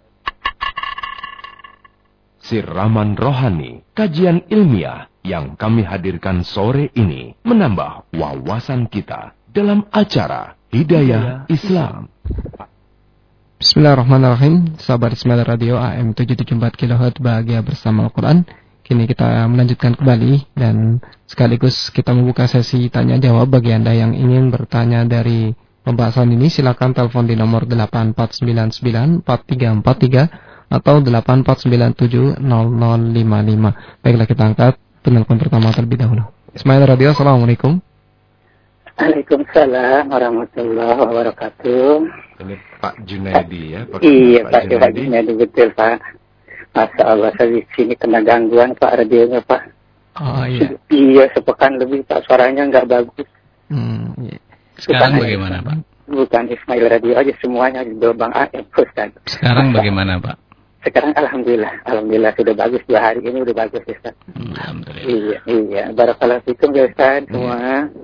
Siraman rohani, kajian ilmiah yang kami hadirkan sore ini menambah wawasan kita dalam acara Hidayah Islam. Bismillahirrahmanirrahim. Sahabat Ismail Radio A M tujuh tujuh empat kilohertz bahagia bersama Al-Quran. Kini kita melanjutkan kembali dan sekaligus kita membuka sesi tanya jawab bagi Anda yang ingin bertanya dari pembahasan ini. Silakan telepon di nomor delapan empat sembilan sembilan empat tiga empat tiga atau delapan empat sembilan tujuh nol nol lima lima. Baiklah, kita angkat penelpon pertama terlebih dahulu. Ismail Radio, Assalamualaikum. Waalaikumsalam warahmatullahi wabarakatuh. Ini Pak Junaidi ya? Pak, iya Pak, Pak, Pak Junaidi, betul Pak. Masya Allah, saya di sini kena gangguan Pak, radionya Pak. Oh iya. Iya, sepekan lebih Pak, suaranya nggak bagus. Hmm, iya. Sekarang bukan bagaimana Pak? Bukan Ismail Radio aja, semuanya di Bang A M Ustaz. Sekarang bagaimana Pak? Sekarang alhamdulillah, alhamdulillah sudah bagus, dua hari ini udah bagus Ustaz. Alhamdulillah. Iya, iya. Barakallahu fikum ya Ustaz semua.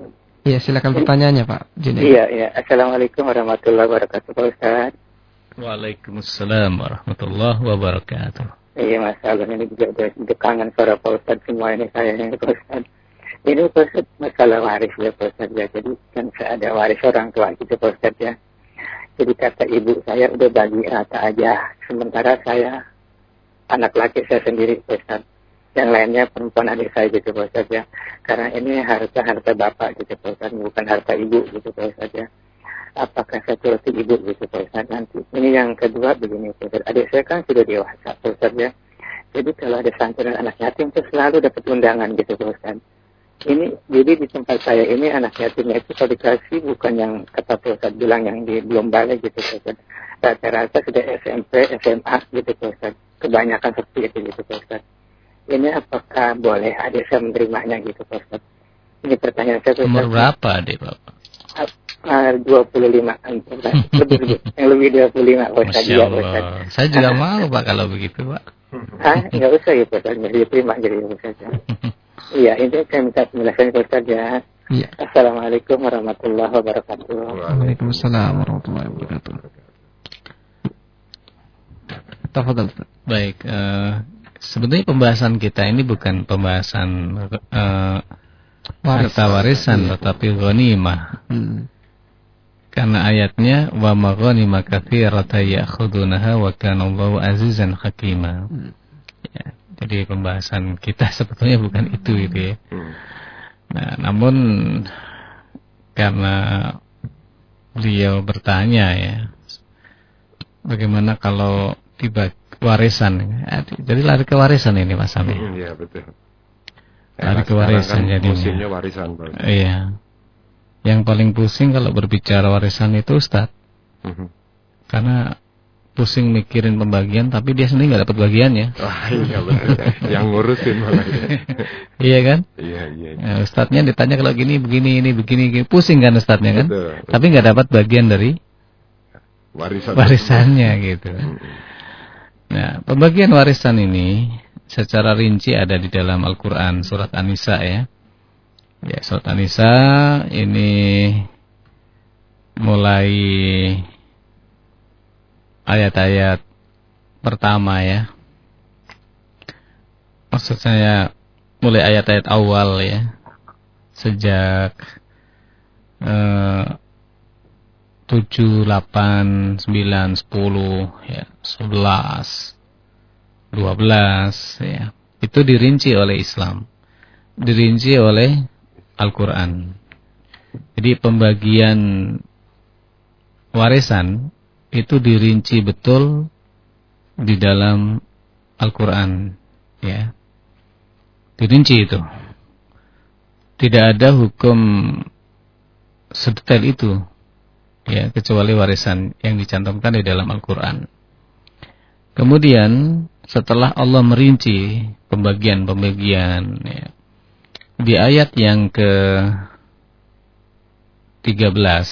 Iya, silakan pertanyaannya Pak Junaid. Iya, iya. Assalamualaikum warahmatullahi wabarakatuh Pak Ustaz. Waalaikumsalam warahmatullahi wabarakatuh. Iya, Mas Allah, ini juga udah kangen suara Pak Ustaz semua ini kayaknya Pak Ustaz. Ini Pak Ustaz masalah waris ya Pak Ustaz ya. Jadi kan saya ada waris orang tua gitu Pak Ustaz ya. Jadi kata ibu saya udah bagi rata aja. Sementara saya anak laki saya sendiri Pak Ustaz. Yang lainnya perempuan adik saya gitu Pak Ustaz ya. Karena ini harta-harta bapak gitu Pak Ustaz, bukan harta ibu gitu Pak Ustaz ya. Apakah saya turuti ibu gitu Pak Ustaz nanti. Ini yang kedua begini Pak Ustaz. Adik saya kan sudah dewasa Pak Ustaz ya. Jadi kalau ada santunan anak yatim itu selalu dapat undangan gitu Pak Ustaz. Ini jadi di tempat saya ini anak yatimnya itu kalau dikasih bukan yang kata Pak Ustaz bilang yang di belum balik gitu Pak Ustaz. Rata-rata sudah S M P, S M A gitu Pak Ustaz. Kebanyakan seperti itu gitu Pak Ustaz. Ini apakah boleh adik saya menerimanya gitu Pak Ustaz? Ini pertanyaan saya Pak Ustaz. Umur berapa adik Bapak? Uh, dua puluh lima kan lebih lebih yang lebih dua puluh lima Pak Ustaz. Masya Allah. Saya juga mau Pak kalau begitu Pak. Ah, enggak usah ya Pak Ustaz, jadi terima jadi Pak Ustaz. Iya, ini saya minta penjelasan Pak Ustaz ya. Iya. Assalamualaikum warahmatullahi wabarakatuh. Waalaikumsalam warahmatullahi wabarakatuh. Tafadhal. Baik, uh, sebetulnya pembahasan kita ini bukan pembahasan uh, harta warisan, tetapi ghanimah. Hmm. Karena ayatnya wa maghanima katsiratan ya'khudunaha wa kana Allahu azizan hakima. Hmm. Ya, jadi pembahasan kita sebetulnya bukan itu itu ya. Hmm. Nah, namun karena beliau bertanya ya, bagaimana kalau tiba warisan? Jadi lari ke warisan ini Mas Ami. Iya, betul. Lari ke warisan kan jadinya. Musimnya warisan, Pak. Iya. Yang paling pusing kalau berbicara warisan itu Ustaz. Uh-huh. Karena pusing mikirin pembagian tapi dia sendiri nggak dapat bagiannya. Oh, iya betul. Yang ngurusin malah. Iya kan? Iya, iya. iya. Nah, Ustadznya ditanya kalau gini, begini, ini, begini, begini. Pusing kan Ustadznya kan? Betul, betul. Tapi nggak dapat bagian dari warisan warisannya gitu. Nah, pembagian warisan ini secara rinci ada di dalam Al-Quran surat An-Nisa ya. Ya, surat An-Nisa ini mulai ayat-ayat pertama ya. Maksud saya mulai ayat-ayat awal ya. Sejak eh, tujuh, delapan, sembilan, sepuluh, ya, sebelas, dua belas ya. Itu dirinci oleh Islam. Dirinci oleh Al-Quran. Jadi pembagian warisan itu dirinci betul di dalam Al-Quran ya. Dirinci itu. Tidak ada hukum sedetail itu ya, kecuali warisan yang dicantumkan di dalam Al-Quran. Kemudian setelah Allah merinci pembagian-pembagian ya, di ayat yang ke tiga belas,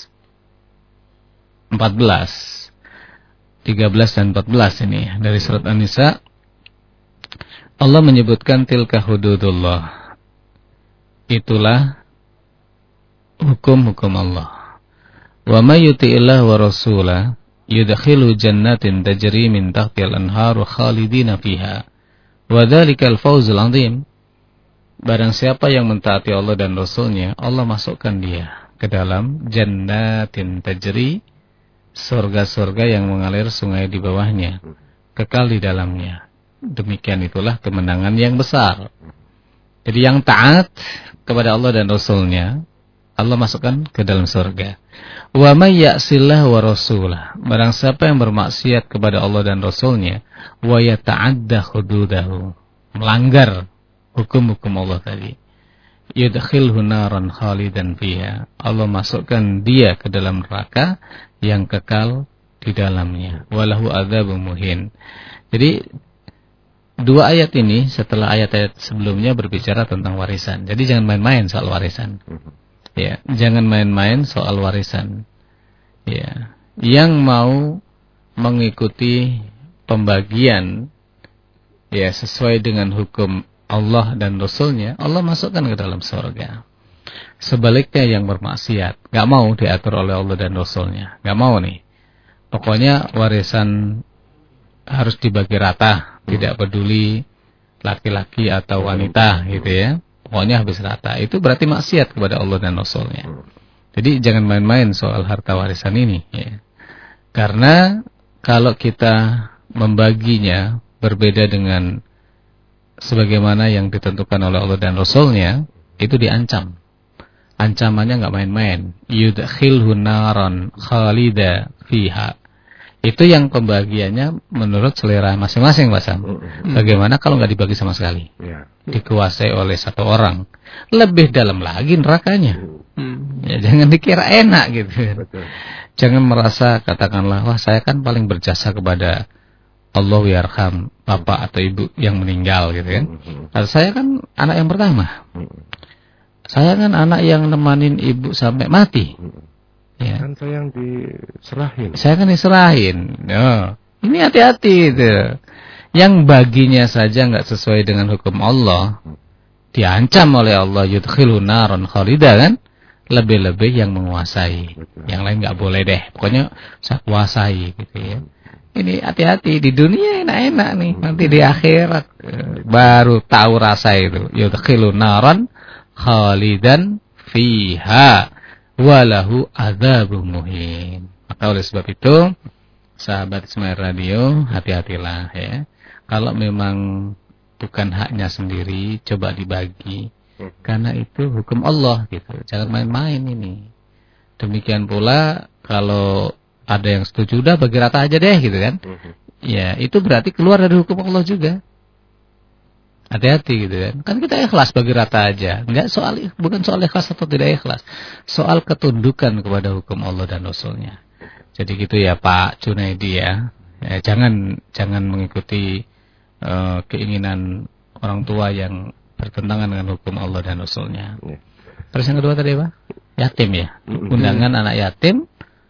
empat belas, tiga belas dan empat belas ini dari surat An-Nisa, Allah menyebutkan tilka hududullah. Itulah hukum-hukum Allah. Wa may yuti'illah wa rasulah yudkhilu jannatin tajri min tahtiha al-anharu khalidina fiha. Wa dzalikal fawzul 'adzim. Barang siapa yang mentaati Allah dan Rasulnya, Allah masukkan dia ke dalam jannatin tajri, surga-surga yang mengalir sungai di bawahnya, kekal di dalamnya. Demikian itulah kemenangan yang besar. Jadi yang taat kepada Allah dan Rasulnya, Allah masukkan ke dalam surga. Wa may ya'sillah wa rasulah. Barang siapa yang bermaksiat kepada Allah dan Rasulnya, wa yata'adda hududahu, melanggar hukum-hukum Allah tadi, yudkhilhu naran khalidan fiha, Allah masukkan dia ke dalam neraka yang kekal di dalamnya, walahu adzabun muhin. Jadi dua ayat ini setelah ayat-ayat sebelumnya berbicara tentang warisan. Jadi jangan main-main soal warisan. Ya, jangan main-main soal warisan. Ya, yang mau mengikuti pembagian ya sesuai dengan hukum Allah dan Rasulnya, Allah masukkan ke dalam surga. Sebaliknya yang bermaksiat, nggak mau diatur oleh Allah dan Rasulnya, nggak mau nih. Pokoknya warisan harus dibagi rata, tidak peduli laki-laki atau wanita gitu ya. Pokoknya habis rata. Itu berarti maksiat kepada Allah dan Rasulnya. Jadi jangan main-main soal harta warisan ini ya. Karena kalau kita membaginya berbeda dengan sebagaimana yang ditentukan oleh Allah dan Rasulnya, itu diancam. Ancamannya nggak main-main. Yudkhilhu naran khalida fiha. Itu yang pembagiannya menurut selera masing-masing, Pak Sam. Bagaimana kalau nggak dibagi sama sekali? Dikuasai oleh satu orang. Lebih dalam lagi nerakanya. Ya, jangan dikira enak gitu. Betul. Jangan merasa katakanlah, wah saya kan paling berjasa kepada Allah yarham bapak atau ibu yang meninggal gitu kan. Kalau saya kan anak yang pertama. Saya kan anak yang nemanin ibu sampai mati. Ya. Kan saya yang diserahin. Saya kan diserahin. Oh. Ini hati-hati itu. Yang baginya saja nggak sesuai dengan hukum Allah, diancam oleh Allah, yudkhilun naran khalida kan? Lebih-lebih yang menguasai. Betul. Yang lain nggak boleh deh. Pokoknya saya kuasai gitu ya. Ini hati-hati, di dunia enak-enak nih, nanti di akhirat baru tahu rasa itu. Yudkhilun naran khalidan fiha walahu adzabun muhin. Maka oleh sebab itu, sahabat Ismail Radio, hati-hatilah ya. Kalau memang bukan haknya sendiri, coba dibagi. Karena itu hukum Allah gitu. Jangan main-main ini. Demikian pula kalau ada yang setuju, udah bagi rata aja deh gitu kan. Ya, itu berarti keluar dari hukum Allah juga. Hati-hati gitu kan. Kan kita ikhlas bagi rata aja. Enggak soal, bukan soal ikhlas atau tidak ikhlas. Soal ketundukan kepada hukum Allah dan Rasulnya. Jadi gitu ya Pak Junaidi ya. Ya jangan jangan mengikuti uh, keinginan orang tua yang bertentangan dengan hukum Allah dan Rasulnya. Terus yang kedua tadi Pak? Yatim ya. Undangan anak yatim.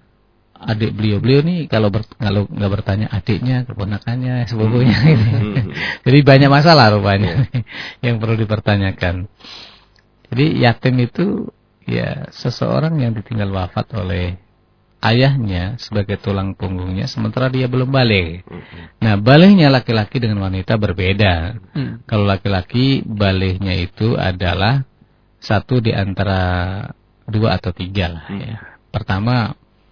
Adik beliau-beliau nih kalau ber, kalau nggak bertanya adiknya, keponakannya, sepupunya gitu. Jadi banyak masalah rupanya yang perlu dipertanyakan. Jadi yatim itu ya seseorang yang ditinggal wafat oleh ayahnya sebagai tulang punggungnya sementara dia belum balik. Nah, baliknya laki-laki dengan wanita berbeda. Hmm. Kalau laki-laki baliknya itu adalah satu di antara dua atau tiga lah ya. Pertama,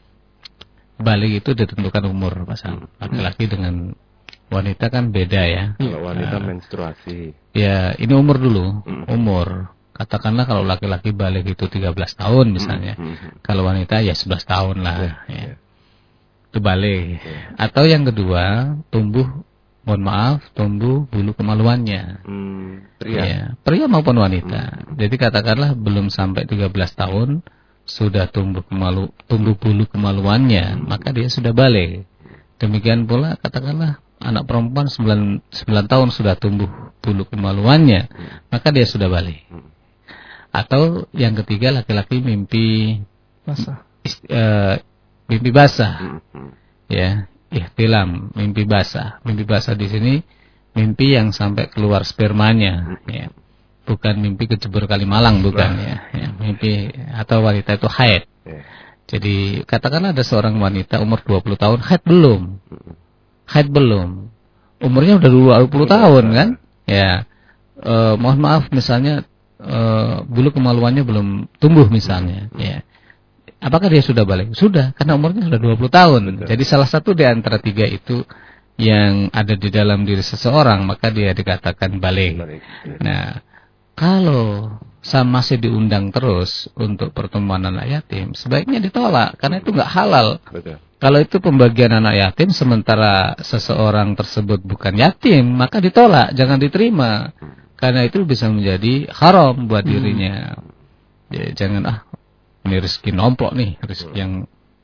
balik itu ditentukan umur, Pak Sam. Laki-laki dengan wanita kan beda ya. Kalau wanita nah, menstruasi. Ya, ini umur dulu. Umur. Katakanlah kalau laki-laki balik itu tiga belas tahun misalnya. Kalau wanita ya sebelas tahun lah. Ya, ya. Itu balik. Atau yang kedua, tumbuh, mohon maaf, tumbuh bulu kemaluannya. Hmm, pria. Ya, pria maupun wanita. Hmm. Jadi katakanlah belum sampai tiga belas tahun, sudah tumbuh kemalu, tumbuh bulu kemaluannya, hmm. maka dia sudah balik. Demikian pula katakanlah anak perempuan sembilan, sembilan tahun sudah tumbuh bulu kemaluannya, hmm. maka dia sudah balik. Hmm. Atau yang ketiga, laki-laki mimpi basah, ist, uh, mimpi basah, hmm. ya, ihtilam, mimpi basah. Mimpi basah di sini mimpi yang sampai keluar spermanya, hmm. ya. Bukan mimpi kecebur Kalimalang, bukan ya. ya. Mimpi atau wanita itu haid. Yeah. Jadi katakanlah ada seorang wanita umur dua puluh tahun haid belum. Haid belum. Umurnya udah dua puluh tahun kan? Ya. E, mohon maaf misalnya e, bulu kemaluannya belum tumbuh misalnya, ya. Apakah dia sudah balik? Sudah, karena umurnya sudah dua puluh tahun. Betul. Jadi salah satu di antara tiga itu yang ada di dalam diri seseorang, maka dia dikatakan balik. Balik. Ya. Nah, kalau sama masih diundang terus untuk pertemuan anak yatim, sebaiknya ditolak karena itu nggak halal. Betul. Kalau itu pembagian anak yatim sementara seseorang tersebut bukan yatim, maka ditolak, jangan diterima. Karena itu bisa menjadi haram buat dirinya. Ya, jangan ah ini rezeki nomplok nih, rezeki yang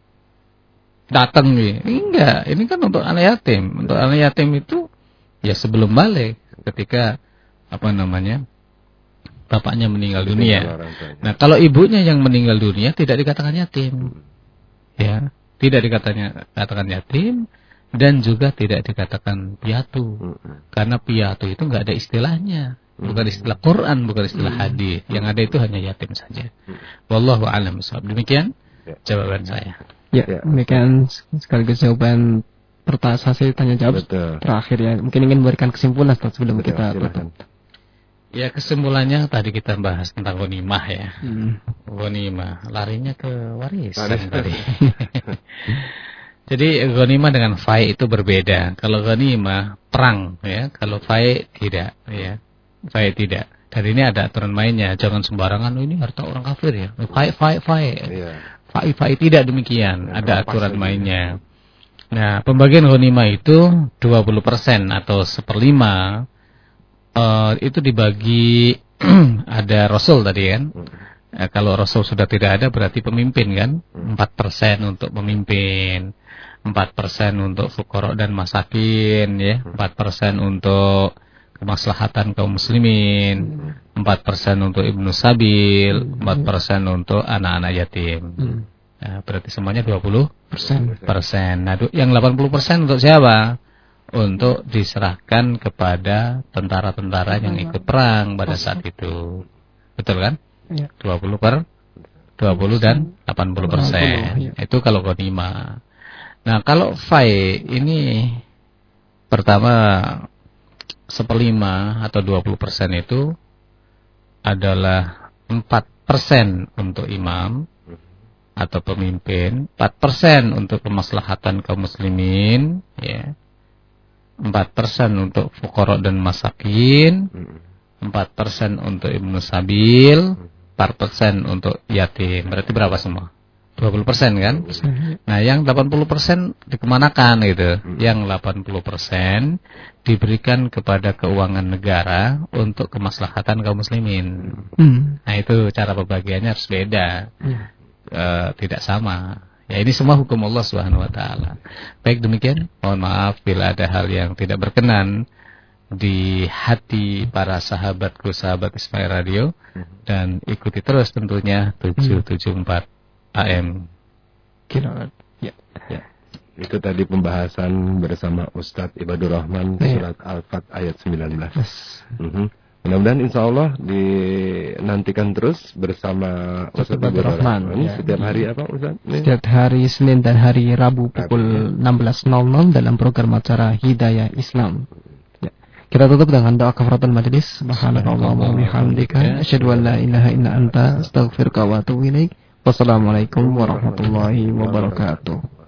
datang nih. Enggak, ini kan untuk anak yatim. Untuk anak yatim itu ya sebelum balik, ketika apa namanya? bapaknya meninggal dunia. Nah, kalau ibunya yang meninggal dunia tidak dikatakan yatim. Ya, tidak dikatakan katakan yatim dan juga tidak dikatakan piatu. Karena piatu itu enggak ada istilahnya. bukan istilah Quran, bukan istilah hadis. Yang ada itu hanya yatim saja. Wallahu a'lam bishawab. Demikian jawaban saya. Ya, demikian sekaligus jawaban pertanyaan saya tanya jawab Betul. terakhir ya. Mungkin ingin memberikan kesimpulan sebelum Betul, kita tutup. Ya, kesimpulannya tadi kita bahas tentang ghanimah ya. Hmm. Ghanimah, larinya ke warisan tadi. Jadi ghanimah dengan fai itu berbeda. Kalau ghanimah perang ya, kalau fai tidak ya. Fai tidak. Dan ini ada aturan mainnya, jangan sembarangan oh, ini harta orang kafir ya. Fai fai fai. Yeah. Fai fai tidak demikian, ya, ada aturan mainnya. Nah, pembagian ghanimah itu dua puluh persen atau seperlima. Uh, itu dibagi ada Rasul tadi kan. Uh, kalau Rasul sudah tidak ada berarti pemimpin kan. empat persen untuk pemimpin, empat persen untuk fuqara dan masakin ya, empat persen untuk kemaslahatan kaum muslimin, empat persen untuk ibnu sabil, empat persen untuk anak-anak yatim. Nah, berarti semuanya dua puluh persen. Nah, yang delapan puluh persen untuk siapa? Untuk diserahkan kepada tentara-tentara yang ikut perang pada saat itu. Betul kan? Ya. dua puluh per dua puluh dan delapan puluh persen. Itu kalau ghanimah. Nah, kalau fai ini pertama seperlima atau dua puluh persen itu adalah empat persen untuk imam atau pemimpin, empat persen untuk kemaslahatan kaum muslimin, ya. empat persen untuk fuqara dan masakin, empat persen untuk ibnu sabil, empat persen untuk yatim. Berarti berapa semua? dua puluh persen kan? Nah, yang delapan puluh persen dikemanakan gitu? Yang delapan puluh persen diberikan kepada keuangan negara untuk kemaslahatan kaum muslimin. Nah, itu cara pembagiannya harus beda. E, tidak sama. Ya, ini semua hukum Allah Subhanahu wa taala. Baik, demikian. Mohon maaf bila ada hal yang tidak berkenan di hati para sahabatku, sahabat Ismail Radio, dan ikuti terus tentunya tujuh tujuh empat A M. Kilowatt. Ya. Ya. Itu tadi pembahasan bersama Ustadz Ibadur Rahman surat ya. Al-Fat ayat sembilan belas. Yes. Uh-huh. Mudah-mudahan insya Allah dinantikan terus bersama Ustadz Ibadur Rahman. Ya. Setiap hari apa Ustadz? Setiap hari Senin dan hari Rabu pukul enam belas nol nol dalam program acara Hidayah Islam. Ya. Kita tutup dengan doa kafaratul majlis. Subhanakallahumma wa bihamdika asyhadu an la ilaha illa anta astaghfiruka wa atubu ilaik. Wassalamualaikum warahmatullahi wabarakatuh.